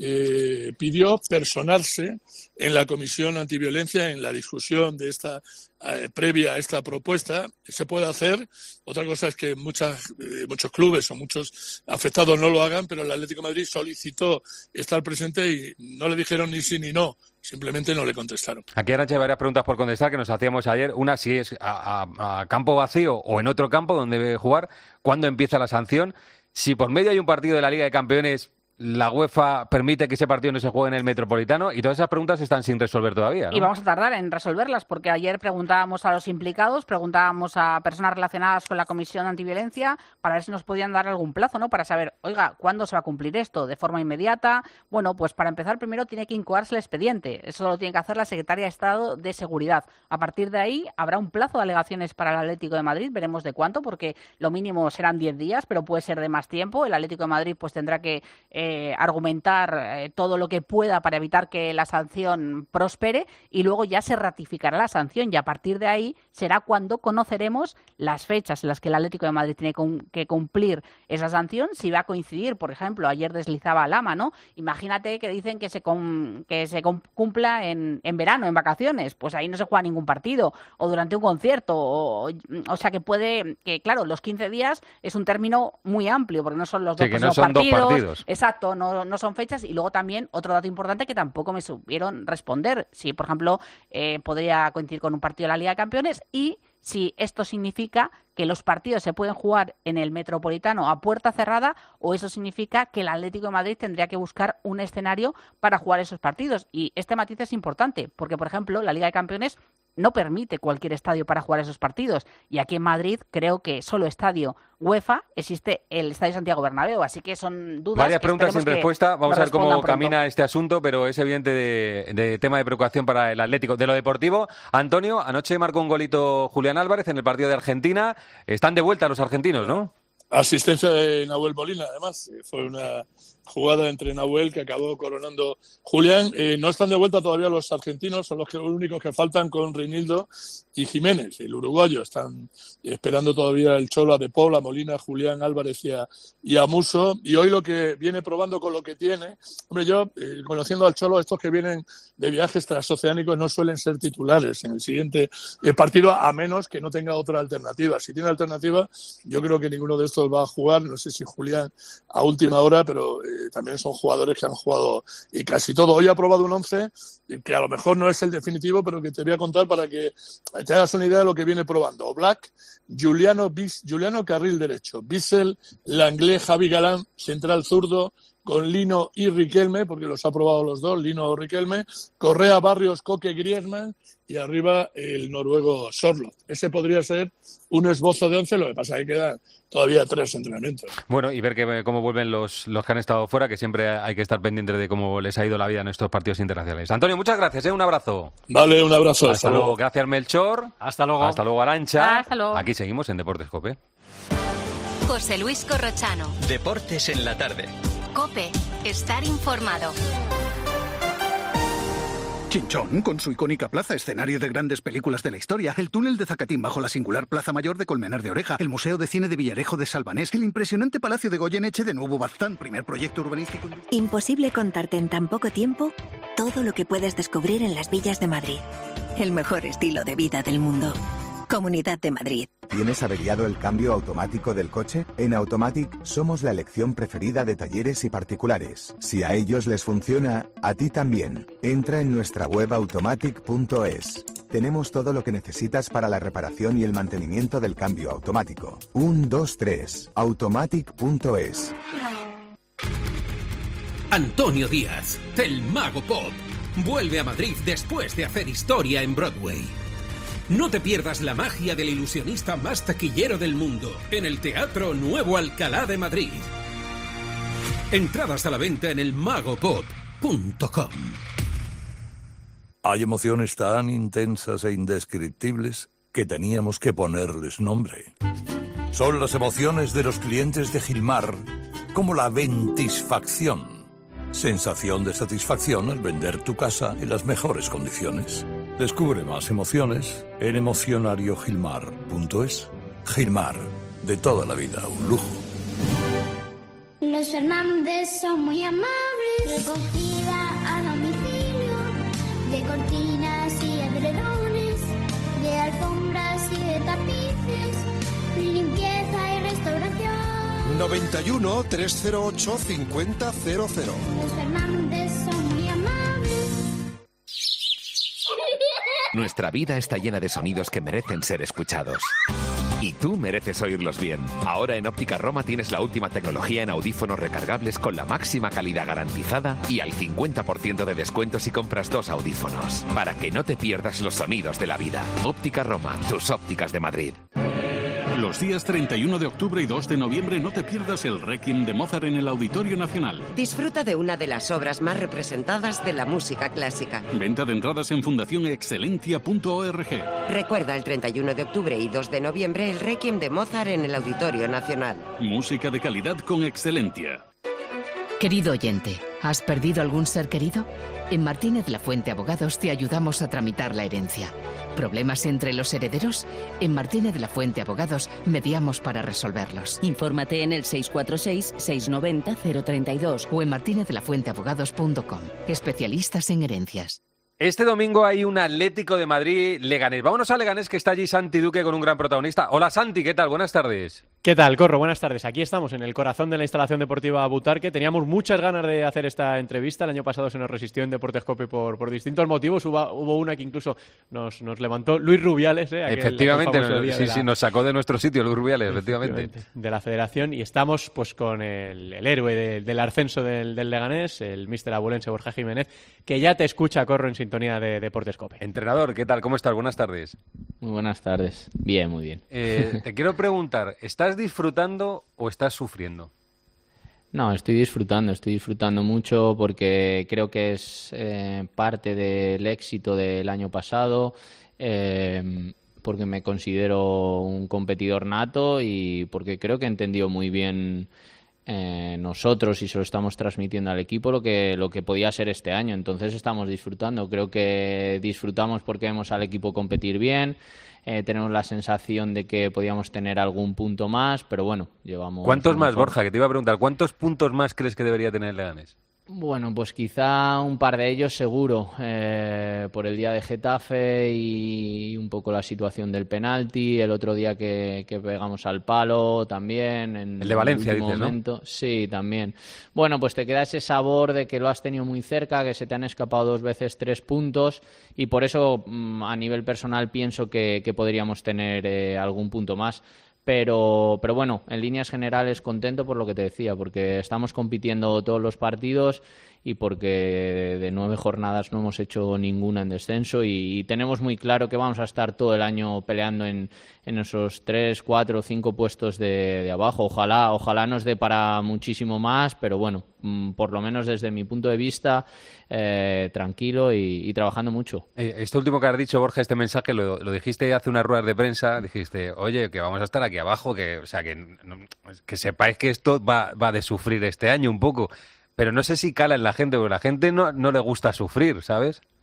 eh, pidió personarse en la Comisión Antiviolencia, en la discusión de esta eh, previa a esta propuesta. Se puede hacer. Otra cosa es que muchas, eh, muchos clubes o muchos afectados no lo hagan, pero el Atlético de Madrid solicitó estar presente y no le dijeron ni sí ni no. Simplemente no le contestaron. Aquí, Arantxa, hay varias preguntas por contestar que nos hacíamos ayer. Una, si es a, a, a campo vacío o en otro campo donde debe jugar, ¿cuándo empieza la sanción? Si por medio hay un partido de la Liga de Campeones, la UEFA permite que ese partido no se juegue en el Metropolitano, y todas esas preguntas están sin resolver todavía, ¿no? Y vamos a tardar en resolverlas, porque ayer preguntábamos a los implicados, preguntábamos a personas relacionadas con la Comisión Antiviolencia para ver si nos podían dar algún plazo, ¿no? Para saber, oiga, ¿cuándo se va a cumplir esto? ¿De forma inmediata? Bueno, pues para empezar primero tiene que incoarse el expediente. Eso lo tiene que hacer la Secretaría de Estado de Seguridad. A partir de ahí habrá un plazo de alegaciones para el Atlético de Madrid, veremos de cuánto, porque lo mínimo serán diez días, pero puede ser de más tiempo. El Atlético de Madrid pues tendrá que eh, argumentar eh, todo lo que pueda para evitar que la sanción prospere, y luego ya se ratificará la sanción, y a partir de ahí será cuando conoceremos las fechas en las que el Atlético de Madrid tiene que cumplir esa sanción, si va a coincidir. Por ejemplo, ayer deslizaba Lama, ¿no? Imagínate que dicen que se, com, que se cumpla en, en verano, en vacaciones, pues ahí no se juega ningún partido, o durante un concierto, o, o sea que puede, que claro, los quince días es un término muy amplio, porque no son los dos, sí, que no son partidos, dos partidos. Exacto, no, no son fechas. Y luego también otro dato importante que tampoco me supieron responder, si por ejemplo eh, podría coincidir con un partido de la Liga de Campeones, y si esto significa que los partidos se pueden jugar en el Metropolitano a puerta cerrada, o eso significa que el Atlético de Madrid tendría que buscar un escenario para jugar esos partidos. Y este matiz es importante, porque por ejemplo la Liga de Campeones no permite cualquier estadio para jugar esos partidos, y aquí en Madrid creo que solo estadio UEFA existe el Estadio Santiago Bernabéu, así que son dudas. Varias preguntas sin respuesta, vamos a ver cómo pronto. camina este asunto, pero es evidente de, de tema de preocupación para el Atlético. De lo deportivo, Antonio, anoche marcó un golito Julián Álvarez en el partido de Argentina. Están de vuelta los argentinos, ¿no? Asistencia de Nahuel Molina, además. Fue una jugada entre Nahuel que acabó coronando Julián. Eh, no están de vuelta todavía los argentinos, son los, que, los únicos que faltan, con Reinildo y Jiménez, el uruguayo. Están esperando todavía el Cholo a De Paul, a Molina, Julián Álvarez y a, y a Musso. Y hoy lo que viene probando con lo que tiene, hombre, yo eh, conociendo al Cholo, estos que vienen de viajes transoceánicos no suelen ser titulares en el siguiente eh, partido, a menos que no tenga otra alternativa. Si tiene alternativa, yo creo que ninguno de estos va a jugar. No sé si Julián a última hora, pero eh, también son jugadores que han jugado y casi todo. Hoy ha probado un once que a lo mejor no es el definitivo, pero que te voy a contar para que te hagas una idea de lo que viene probando. Black, Juliano, Bis, Juliano Carril derecho, Bissell, Langlais, Javi Galán, central zurdo, con Lino y Riquelme, porque los ha probado los dos, Lino o Riquelme, Correa, Barrios, Coque, Griezmann, y arriba el noruego Sorloth. Ese podría ser un esbozo de once, lo que pasa es que quedan todavía tres entrenamientos. Bueno, y ver que, cómo vuelven los, los que han estado fuera, que siempre hay que estar pendientes de cómo les ha ido la vida en estos partidos internacionales. Antonio, muchas gracias, ¿eh? Un abrazo. Vale, un abrazo. Hasta, hasta luego. luego. Gracias, Melchor. Hasta luego. Hasta luego, Arantxa. Hasta luego. Aquí seguimos en Deportes COPE. José Luis Corrochano. Deportes en la tarde. COPE. Estar informado. Chinchón, con su icónica plaza, escenario de grandes películas de la historia, el túnel de Zacatín bajo la singular Plaza Mayor de Colmenar de Oreja, el Museo de Cine de Villarejo de Salvanés, el impresionante Palacio de Goyeneche de Nuevo Baztán, primer proyecto urbanístico. Imposible contarte en tan poco tiempo todo lo que puedes descubrir en las villas de Madrid. El mejor estilo de vida del mundo. Comunidad de Madrid. ¿Tienes averiado el cambio automático del coche? En Automatic somos la elección preferida de talleres y particulares. Si a ellos les funciona, a ti también. Entra en nuestra web automatic punto es. Tenemos todo lo que necesitas para la reparación y el mantenimiento del cambio automático. uno, dos, tres. automatic punto es. Antonio Díaz, el Mago Pop, vuelve a Madrid después de hacer historia en Broadway. No te pierdas la magia del ilusionista más taquillero del mundo en el Teatro Nuevo Alcalá de Madrid. Entradas a la venta en el mago pop punto com. Hay emociones tan intensas e indescriptibles que teníamos que ponerles nombre. Son las emociones de los clientes de Gilmar, como la ventisfacción. Sensación de satisfacción al vender tu casa en las mejores condiciones. Descubre más emociones en emocionario gilmar punto es. Gilmar, de toda la vida, un lujo. Los Fernández son muy amables. Recogida a domicilio de cortinas y edredones, de alfombras y de tapices, limpieza y restauración. noventa y uno, trescientos ocho, cincuenta cero cero. Los Fernández son muy amables. Nuestra vida está llena de sonidos que merecen ser escuchados. Y tú mereces oírlos bien. Ahora en Óptica Roma tienes la última tecnología en audífonos recargables con la máxima calidad garantizada y al cincuenta por ciento de descuento si compras dos audífonos. Para que no te pierdas los sonidos de la vida. Óptica Roma, tus ópticas de Madrid. Los días treinta y uno de octubre y dos de noviembre no te pierdas el Requiem de Mozart en el Auditorio Nacional. Disfruta de una de las obras más representadas de la música clásica. Venta de entradas en fundación excelentia punto org. Recuerda el treinta y uno de octubre y dos de noviembre el Requiem de Mozart en el Auditorio Nacional. Música de calidad con Excelentia. Querido oyente, ¿has perdido algún ser querido? En Martínez La Fuente Abogados te ayudamos a tramitar la herencia. ¿Problemas entre los herederos? En Martínez La Fuente Abogados mediamos para resolverlos. Infórmate en el seis cuatro seis, seis nueve cero, cero tres dos o en martinez la fuente abogados punto com. Especialistas en herencias. Este domingo hay un Atlético de Madrid Leganés. Vámonos a Leganés, que está allí Santi Duque con un gran protagonista. Hola Santi, ¿qué tal? Buenas tardes. ¿Qué tal, Corro? Buenas tardes. Aquí estamos en el corazón de la instalación deportiva Butarque. Teníamos muchas ganas de hacer esta entrevista. El año pasado se nos resistió en Deportes Cope por, por distintos motivos. Hubo, hubo una que incluso nos, nos levantó Luis Rubiales. ¿eh? Aquel, efectivamente, aquel no, sí, la... sí, nos sacó de nuestro sitio Luis Rubiales, efectivamente. efectivamente. De la federación. Y estamos pues con el, el héroe de, del ascenso del, del Leganés, el míster abulense Borja Jiménez, que ya te escucha, Corro, en sintonía de Deportes Cope. Entrenador, ¿qué tal? ¿Cómo estás? Buenas tardes. Muy buenas tardes. Bien, muy bien. Eh, te quiero preguntar, ¿estás disfrutando o estás sufriendo? No, estoy disfrutando, estoy disfrutando mucho porque creo que es eh, parte del éxito del año pasado, eh, porque me considero un competidor nato y porque creo que he entendido muy bien eh, nosotros y se lo estamos transmitiendo al equipo lo que, lo que podía ser este año. Entonces estamos disfrutando, creo que disfrutamos porque vemos al equipo competir bien. Eh, tenemos la sensación de que podíamos tener algún punto más, pero bueno, llevamos... ¿Cuántos más, Borja? Que te iba a preguntar, ¿cuántos puntos más crees que debería tener Leganés? Bueno, pues quizá un par de ellos seguro, eh, por el día de Getafe y un poco la situación del penalti, el otro día que, que pegamos al palo también. En el de Valencia, el dices, momento. ¿no? Sí, también. Bueno, pues te queda ese sabor de que lo has tenido muy cerca, que se te han escapado dos veces tres puntos y por eso a nivel personal pienso que, que podríamos tener eh, algún punto más. Pero, pero bueno, en líneas generales contento por lo que te decía, porque estamos compitiendo todos los partidos y porque de nueve jornadas no hemos hecho ninguna en descenso y, y tenemos muy claro que vamos a estar todo el año peleando en, en esos tres, cuatro, cinco puestos de, de abajo. Ojalá, ojalá nos dé para muchísimo más, pero bueno, por lo menos desde mi punto de vista, eh, tranquilo y, y trabajando mucho. Eh, esto último que has dicho, Borja, este mensaje lo, lo dijiste hace unas ruedas de prensa, dijiste, oye, que vamos a estar aquí abajo, que, o sea, que, que sepáis que esto va, va de sufrir este año un poco. Pero no sé si cala en la gente, porque a la gente no, no le gusta sufrir, ¿sabes?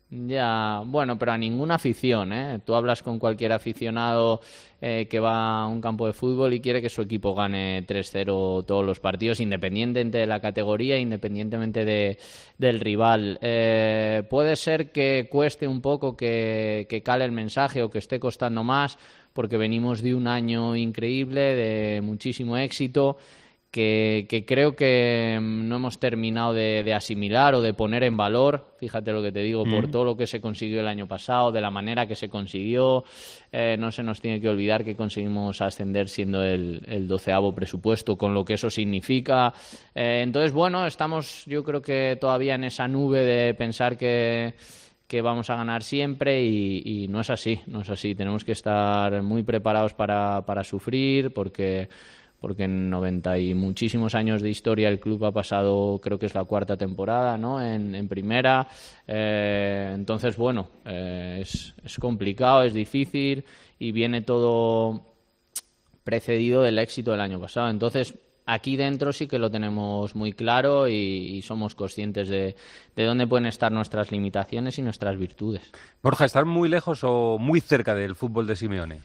Ya, bueno, pero a ninguna afición, ¿eh? Tú hablas con cualquier aficionado eh, que va a un campo de fútbol y quiere que su equipo gane tres cero todos los partidos, independientemente de la categoría, independientemente de, del rival. Eh, puede ser que cueste un poco que, que cale el mensaje o que esté costando más, porque venimos de un año increíble, de muchísimo éxito, Que, que creo que no hemos terminado de, de asimilar o de poner en valor, fíjate lo que te digo, mm. por todo lo que se consiguió el año pasado, de la manera que se consiguió. Eh, no se nos tiene que olvidar que conseguimos ascender siendo el, el doceavo presupuesto, con lo que eso significa. Eh, entonces, bueno, estamos yo creo que todavía en esa nube de pensar que, que vamos a ganar siempre y, y no es así, no es así. Tenemos que estar muy preparados para, para sufrir, porque... porque en noventa y muchísimos años de historia el club ha pasado, creo que es la cuarta temporada, ¿no? En, en primera. Eh, entonces, bueno, eh, es, es complicado, es difícil y viene todo precedido del éxito del año pasado. Entonces, aquí dentro sí que lo tenemos muy claro y, y somos conscientes de, de dónde pueden estar nuestras limitaciones y nuestras virtudes. Borja, ¿estás muy lejos o muy cerca del fútbol de Simeone?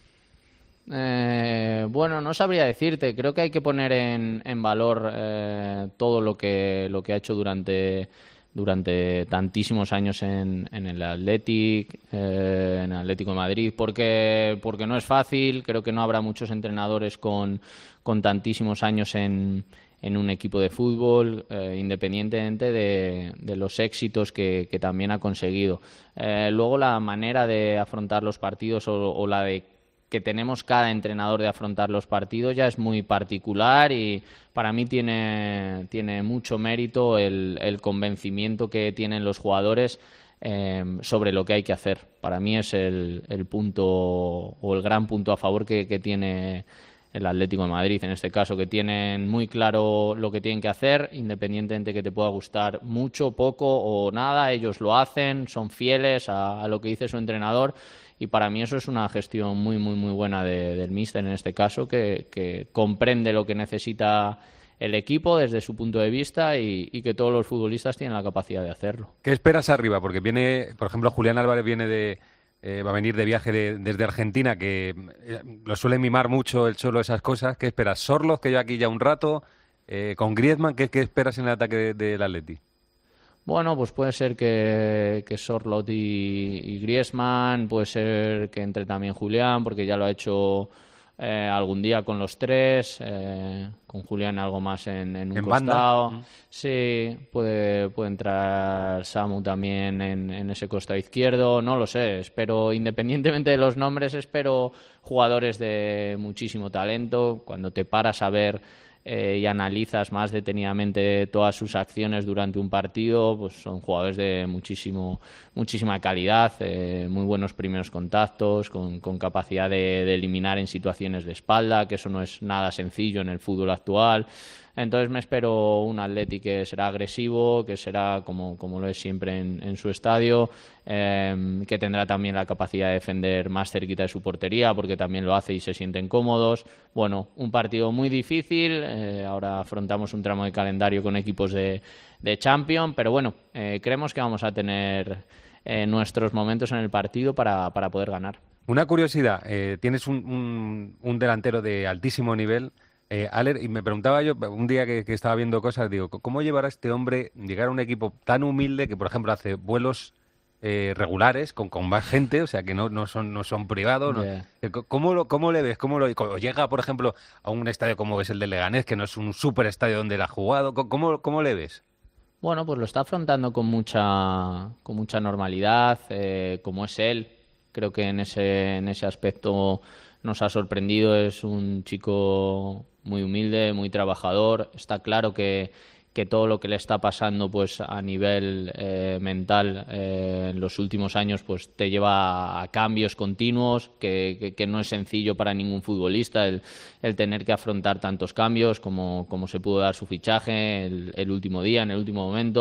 Eh, bueno, no sabría decirte. Creo que hay que poner en, en valor eh, todo lo que, lo que ha hecho durante, durante tantísimos años en, en el Athletic, eh, en el Atlético de Madrid, porque, porque no es fácil. Creo que no habrá muchos entrenadores con, con tantísimos años en, en un equipo de fútbol, eh, independientemente de, de los éxitos que, que también ha conseguido. Eh, luego la manera de afrontar los partidos o, o la de que tenemos cada entrenador de afrontar los partidos ya es muy particular y para mí tiene, tiene mucho mérito el, el convencimiento que tienen los jugadores eh, sobre lo que hay que hacer. Para mí es el, el punto o el gran punto a favor que, que tiene el Atlético de Madrid, en este caso, que tienen muy claro lo que tienen que hacer, independientemente de que te pueda gustar mucho, poco o nada, ellos lo hacen, son fieles a, a lo que dice su entrenador. Y para mí eso es una gestión muy, muy, muy buena de, del míster en este caso, que, que comprende lo que necesita el equipo desde su punto de vista y, y que todos los futbolistas tienen la capacidad de hacerlo. ¿Qué esperas arriba? Porque viene, por ejemplo, Julián Álvarez viene de, eh, va a venir de viaje de, desde Argentina, que eh, lo suele mimar mucho el Cholo, esas cosas. ¿Qué esperas? Sorloz, que lleva aquí ya un rato, eh, con Griezmann, ¿qué, qué esperas en el ataque del de, de Atleti? Bueno, pues puede ser que, que Sorloth y, y Griezmann, puede ser que entre también Julián, porque ya lo ha hecho eh, algún día con los tres, eh, con Julián algo más en, en un ¿En costado. banda? Sí, puede, puede entrar Samu también en, en ese costado izquierdo, no lo sé, espero, independientemente de los nombres, espero jugadores de muchísimo talento. Cuando te paras a ver Eh, y analizas más detenidamente todas sus acciones durante un partido, pues son jugadores de muchísimo, muchísima calidad, eh, muy buenos primeros contactos, con, con capacidad de, de eliminar en situaciones de espalda, que eso no es nada sencillo en el fútbol actual. Entonces me espero un Atleti que será agresivo, que será como, como lo es siempre en, en su estadio, eh, que tendrá también la capacidad de defender más cerquita de su portería, porque también lo hace y se sienten cómodos. Bueno, un partido muy difícil, eh, ahora afrontamos un tramo de calendario con equipos de, de Champions, pero bueno, eh, creemos que vamos a tener eh, nuestros momentos en el partido para, para poder ganar. Una curiosidad, eh, tienes un, un, un delantero de altísimo nivel, Eh, Aller, y me preguntaba yo, un día que, que estaba viendo cosas, digo, ¿cómo llevará este hombre llegar a un equipo tan humilde que, por ejemplo, hace vuelos eh, regulares con, con más gente, o sea, que no, no, son, no son privados? Yeah. ¿no? ¿Cómo, lo, ¿Cómo le ves? ¿Cómo lo, o llega, por ejemplo, a un estadio como es el de Leganés, que no es un super estadio donde él ha jugado? ¿Cómo, cómo le ves? Bueno, pues lo está afrontando con mucha, con mucha normalidad, eh, como es él. Creo que en ese, en ese aspecto nos ha sorprendido. Es un chico muy humilde, muy trabajador. Está claro que, que todo lo que le está pasando pues a nivel eh, mental eh, en los últimos años pues te lleva a cambios continuos, que, que, que no es sencillo para ningún futbolista el, el tener que afrontar tantos cambios como, como se pudo dar su fichaje el, el último día, en el último momento.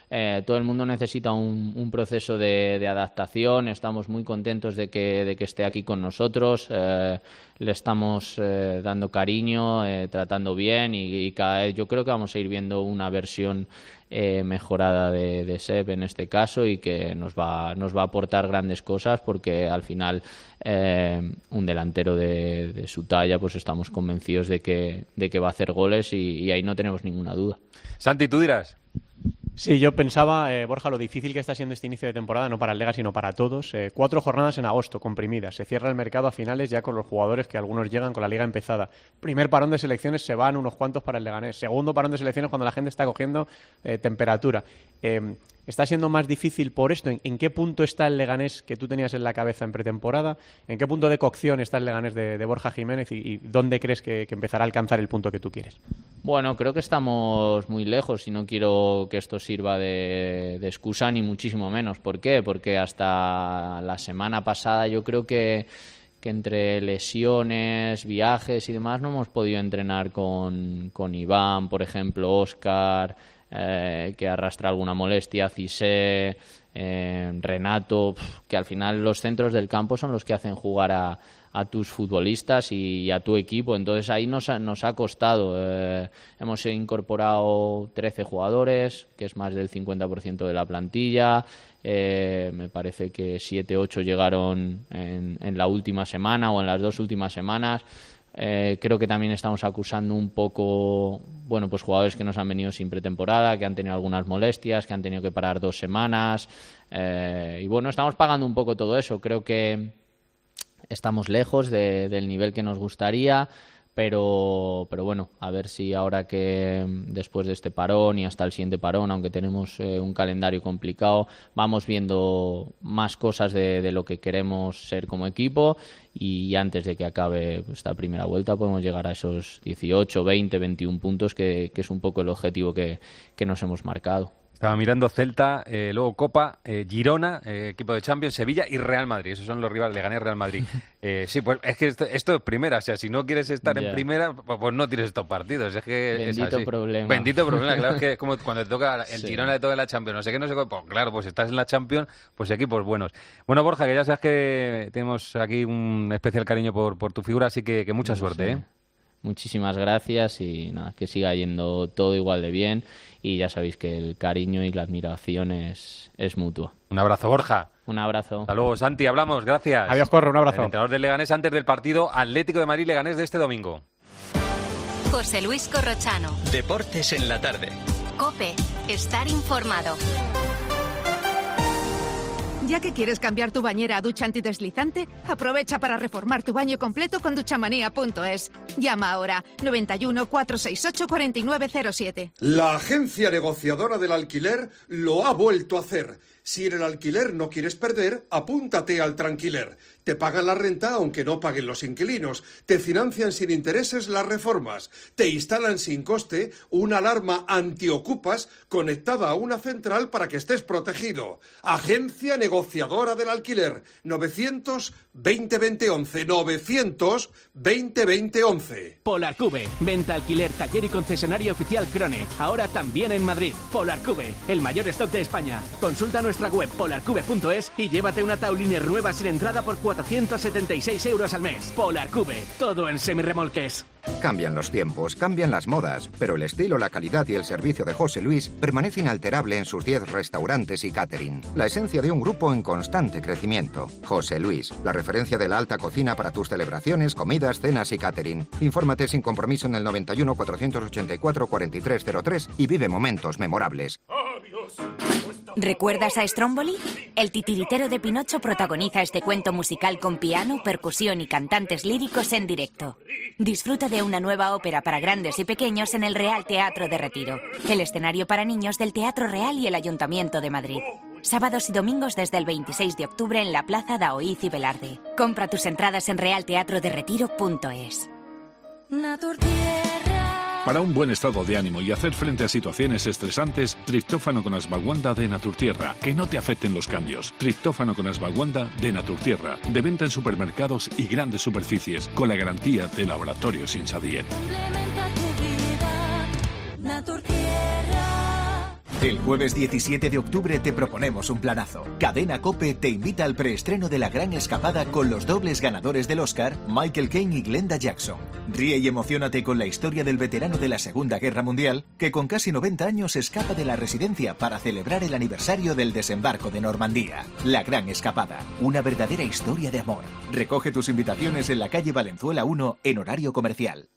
Eh, todo el mundo necesita un, un proceso de, de adaptación. Estamos muy contentos de que, de que esté aquí con nosotros. Eh, le estamos eh, dando cariño, eh, tratando bien y, y cada vez yo creo que vamos a ir viendo una versión eh, mejorada de, de Seb en este caso y que nos va, nos va a aportar grandes cosas porque al final eh, un delantero de, de su talla pues estamos convencidos de que, de que va a hacer goles y, y ahí no tenemos ninguna duda. Santi, tú dirás. Sí, yo pensaba, eh, Borja, lo difícil que está siendo este inicio de temporada, no para el Lega, sino para todos. Eh, cuatro jornadas en agosto, comprimidas. Se cierra el mercado a finales ya con los jugadores que algunos llegan con la liga empezada. Primer parón de selecciones, se van unos cuantos para el Leganés. Segundo parón de selecciones cuando la gente está cogiendo eh, temperatura. Eh, ¿Está siendo más difícil por esto? ¿En, ¿En qué punto está el Leganés que tú tenías en la cabeza en pretemporada? ¿En qué punto de cocción está el Leganés de, de Borja Jiménez? ¿Y, y dónde crees que, que empezará a alcanzar el punto que tú quieres? Bueno, creo que estamos muy lejos y no quiero que esto sirva de, de excusa ni muchísimo menos. ¿Por qué? Porque hasta la semana pasada yo creo que, que entre lesiones, viajes y demás no hemos podido entrenar con, con Iván, por ejemplo, Óscar, eh, que arrastra alguna molestia, Cissé, eh, Renato, que al final los centros del campo son los que hacen jugar a a tus futbolistas y a tu equipo, entonces ahí nos ha, nos ha costado. Eh, hemos incorporado trece jugadores, que es más del cincuenta por ciento de la plantilla, eh, me parece que siete ocho llegaron en, en la última semana o en las dos últimas semanas. Eh, creo que también estamos acusando un poco, bueno, pues jugadores que nos han venido sin pretemporada, que han tenido algunas molestias, que han tenido que parar dos semanas, eh, y bueno, estamos pagando un poco todo eso. Creo que estamos lejos de, del nivel que nos gustaría, pero, pero bueno, a ver si ahora que después de este parón y hasta el siguiente parón, aunque tenemos eh, un calendario complicado, vamos viendo más cosas de, de lo que queremos ser como equipo y antes de que acabe esta primera vuelta podemos llegar a esos dieciocho, veinte, veintiún puntos que, que es un poco el objetivo que, que nos hemos marcado. Estaba mirando Celta, eh, luego Copa, eh, Girona, eh, equipo de Champions, Sevilla y Real Madrid. Esos son los rivales, Leganés, Real Madrid. Eh, sí, pues es que esto, esto es primera. O sea, si no quieres estar yeah. en primera, pues, pues no tienes estos partidos. Es que Bendito es así. problema. Bendito problema. Claro, es que es como cuando te toca el sí. Girona, le toca la Champions. No sé qué, no sé qué. Pues claro, pues estás en la Champions, pues equipos buenos. Bueno, Borja, que ya sabes que tenemos aquí un especial cariño por, por tu figura, así que, que mucha no suerte, sé. ¿eh? Muchísimas gracias y nada, que siga yendo todo igual de bien y ya sabéis que el cariño y la admiración es, es mutua. Un abrazo, Borja. Un abrazo. Hasta luego, Santi, hablamos, gracias. Adiós, Corro, un abrazo. El entrenador del Leganés antes del partido Atlético de Madrid-Leganés de este domingo. José Luis Corrochano. Deportes en la tarde. COPE, estar informado. ¿Ya que quieres cambiar tu bañera a ducha antideslizante? Aprovecha para reformar tu baño completo con duchamanía punto es. Llama ahora noventa y uno, cuatrocientos sesenta y ocho, cuarenta y nueve cero siete. La agencia negociadora del alquiler lo ha vuelto a hacer. Si en el alquiler no quieres perder, apúntate al Tranquiler. Te pagan la renta aunque no paguen los inquilinos. Te financian sin intereses las reformas. Te instalan sin coste una alarma antiocupas conectada a una central para que estés protegido. Agencia negociadora del alquiler. novecientos veinte veinte once. novecientos veinte veinte once. Polarcube. Venta, alquiler, taller y concesionario oficial Crone. Ahora también en Madrid. Polarcube. El mayor stock de España. Consulta nuestra web polarcube punto es y llévate una Tauliner nueva sin entrada por cuatrocientos setenta y seis euros al mes. Polarcube. Todo en semirremolques. Cambian los tiempos, cambian las modas, pero el estilo, la calidad y el servicio de José Luis permanece inalterable en sus diez restaurantes y catering. La esencia de un grupo en constante crecimiento. José Luis, la referencia de la alta cocina para tus celebraciones, comidas, cenas y catering. Infórmate sin compromiso en el noventa y uno, cuatrocientos ochenta y cuatro, cuarenta y tres cero tres y vive momentos memorables. ¿Recuerdas a Stromboli? El titiritero de Pinocho protagoniza este cuento musical con piano, percusión y cantantes líricos en directo. Disfruta de una nueva ópera para grandes y pequeños en el Real Teatro de Retiro, el escenario para niños del Teatro Real y el Ayuntamiento de Madrid. Sábados y domingos desde el veintiséis de octubre en la Plaza Daoíz y Velarde. Compra tus entradas en real teatro de retiro punto es. Para un buen estado de ánimo y hacer frente a situaciones estresantes, triptófano con ashwagandha de Naturtierra. Que no te afecten los cambios. Triptófano con ashwagandha de Naturtierra. De venta en supermercados y grandes superficies, con la garantía de Laboratorios Insadiet. El jueves diecisiete de octubre te proponemos un planazo. Cadena COPE te invita al preestreno de La Gran Escapada con los dobles ganadores del Oscar, Michael Caine y Glenda Jackson. Ríe y emociónate con la historia del veterano de la Segunda Guerra Mundial que con casi noventa años escapa de la residencia para celebrar el aniversario del desembarco de Normandía. La Gran Escapada, una verdadera historia de amor. Recoge tus invitaciones en la calle Valenzuela uno en horario comercial.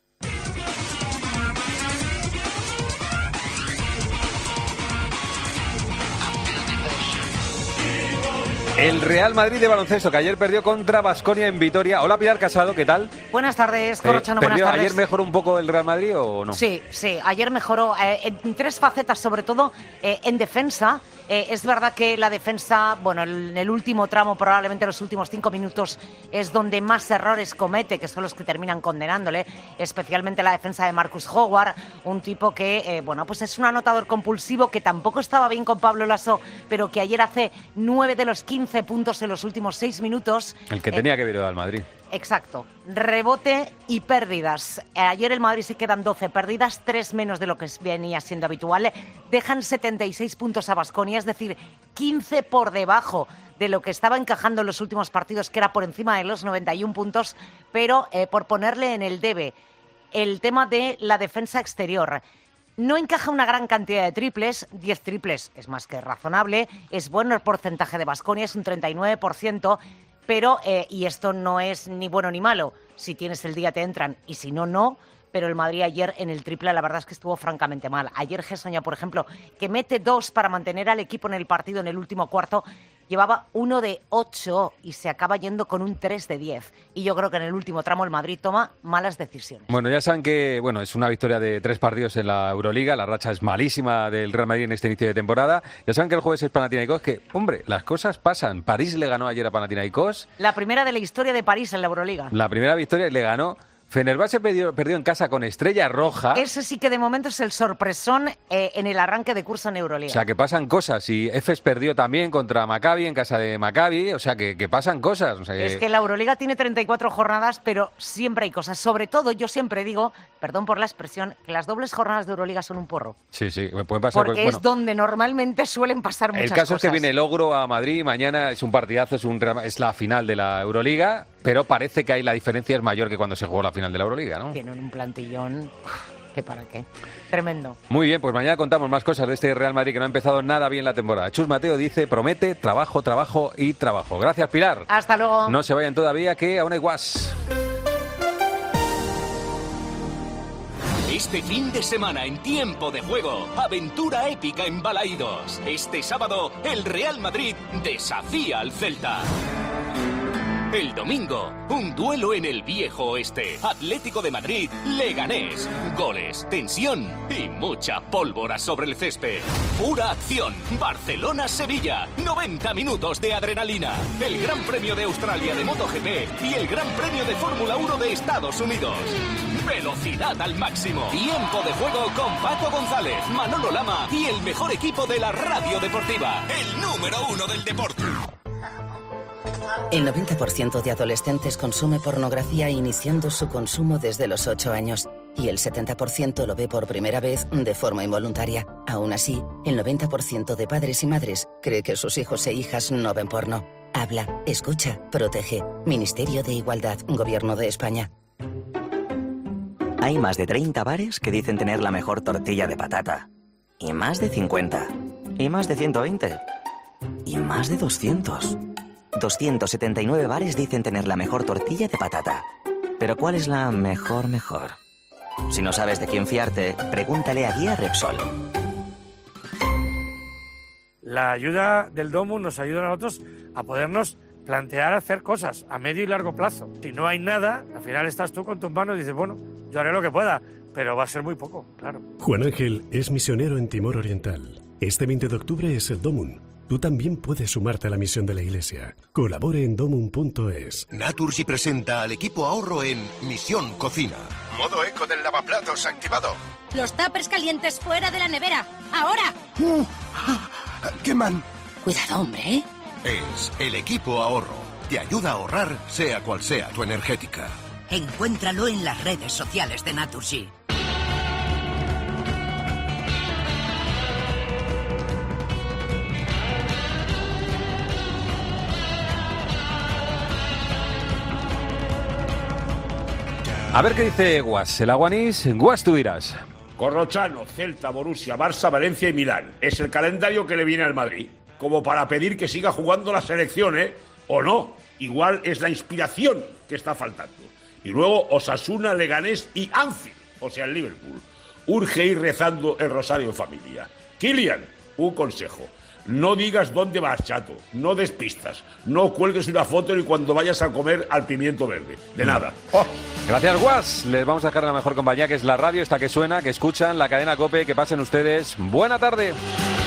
El Real Madrid de baloncesto, que ayer perdió contra Baskonia en Vitoria. Hola, Pilar Casado, ¿qué tal? Buenas tardes, Corrochano, Eh, buenas tardes. ¿Ayer mejoró un poco el Real Madrid o no? Sí, sí, ayer mejoró eh, en tres facetas, sobre todo eh, en defensa. Eh, es verdad que la defensa, bueno, en el último tramo, probablemente los últimos cinco minutos, es donde más errores comete, que son los que terminan condenándole, especialmente la defensa de Marcus Howard, un tipo que, eh, bueno, pues es un anotador compulsivo que tampoco estaba bien con Pablo Laso, pero que ayer hace nueve de los quince puntos en los últimos seis minutos. El que Eh, tenía que ver al Madrid. Exacto. Rebote y pérdidas. Ayer el Madrid se quedan doce pérdidas, tres menos de lo que venía siendo habitual. Dejan setenta y seis puntos a Baskonia, es decir, quince por debajo de lo que estaba encajando en los últimos partidos, que era por encima de los noventa y uno puntos, pero eh, por ponerle en el debe el tema de la defensa exterior. No encaja una gran cantidad de triples, diez triples es más que razonable, es bueno el porcentaje de Baskonia, es un treinta y nueve por ciento, pero, eh, y esto no es ni bueno ni malo, si tienes el día te entran y si no, no, pero el Madrid ayer en el triple la verdad es que estuvo francamente mal. Ayer Gessoña, por ejemplo, que mete dos para mantener al equipo en el partido en el último cuarto, llevaba uno de ocho y se acaba yendo con un tres de diez. Y yo creo que en el último tramo el Madrid toma malas decisiones. Bueno, ya saben que bueno, es una victoria de tres partidos en la Euroliga. La racha es malísima del Real Madrid en este inicio de temporada. Ya saben que el jueves es Panathinaikos, que, hombre, las cosas pasan. París le ganó ayer a Panathinaikos. La primera de la historia de París en la Euroliga. La primera victoria le ganó. Fenerbahce perdió, perdió en casa con Estrella Roja. Ese sí que de momento es el sorpresón eh, en el arranque de curso en Euroliga. O sea, que pasan cosas. Y Efes perdió también contra Maccabi en casa de Maccabi. O sea, que, que pasan cosas. O sea, que... Es que la Euroliga tiene treinta y cuatro jornadas, pero siempre hay cosas. Sobre todo, yo siempre digo, perdón por la expresión, que las dobles jornadas de Euroliga son un porro. Sí, sí, pueden pasar. Porque bueno, es donde normalmente suelen pasar muchas el caso cosas. es que viene el Ogro a Madrid. Mañana es un partidazo, es, un, es la final de la Euroliga. Pero parece que ahí la diferencia es mayor que cuando se jugó la final de la Euroliga, ¿no? Tienen un plantillón que para qué. Tremendo. Muy bien, pues mañana contamos más cosas de este Real Madrid que no ha empezado nada bien la temporada. Chus Mateo dice, promete trabajo, trabajo y trabajo. Gracias, Pilar. Hasta luego. No se vayan todavía, que aún hay guas. Este fin de semana en Tiempo de Juego, aventura épica en Balaídos. Este sábado, el Real Madrid desafía al Celta. El domingo, un duelo en el Viejo Oeste. Atlético de Madrid, Leganés. Goles, tensión y mucha pólvora sobre el césped. Pura acción. Barcelona-Sevilla. noventa minutos de adrenalina. El Gran Premio de Australia de MotoGP y el Gran Premio de Fórmula uno de Estados Unidos. Velocidad al máximo. Tiempo de Juego con Paco González, Manolo Lama y el mejor equipo de la radio deportiva. El número uno del deporte. El noventa por ciento de adolescentes consume pornografía iniciando su consumo desde los ocho años y el setenta por ciento lo ve por primera vez de forma involuntaria. Aún así, el noventa por ciento de padres y madres cree que sus hijos e hijas no ven porno. Habla, escucha, protege. Ministerio de Igualdad, Gobierno de España. Hay más de treinta bares que dicen tener la mejor tortilla de patata. Y más de cincuenta. Y más de ciento veinte. Y más de doscientos. doscientos setenta y nueve bares dicen tener la mejor tortilla de patata. Pero ¿cuál es la mejor mejor? Si no sabes de quién fiarte, pregúntale a Guía Repsol. La ayuda del Domus nos ayuda a nosotros a podernos plantear hacer cosas a medio y largo plazo. Si no hay nada, al final estás tú con tus manos y dices, bueno, yo haré lo que pueda, pero va a ser muy poco, claro. Juan Ángel es misionero en Timor Oriental. Este veinte de octubre es el Domun. Tú también puedes sumarte a la misión de la Iglesia. Colabore en domun punto es. Naturgy presenta al equipo ahorro en Misión Cocina. Modo eco del lavaplatos activado. Los tuppers calientes fuera de la nevera. ¡Ahora! Uh, ¡Queman! Cuidado, hombre, ¿eh? Es el equipo ahorro. Te ayuda a ahorrar, sea cual sea tu energética. Encuéntralo en las redes sociales de Naturgy. A ver qué dice Guas, el aguanís. Guas, tú dirás. Corrochano, Celta, Borussia, Barça, Valencia y Milán. Es el calendario que le viene al Madrid. Como para pedir que siga jugando la selección, ¿eh? O no. Igual es la inspiración que está faltando. Y luego Osasuna, Leganés y Anfield, o sea, el Liverpool. Urge ir rezando el rosario en familia. Kylian, un consejo. No digas dónde vas, chato. No des pistas. No cuelgues una foto ni cuando vayas a comer al pimiento verde. De nada. Oh. Gracias, Guas. Les vamos a dejar la mejor compañía, que es la radio, esta que suena, que escuchan, la cadena COPE. Que pasen ustedes buena tarde.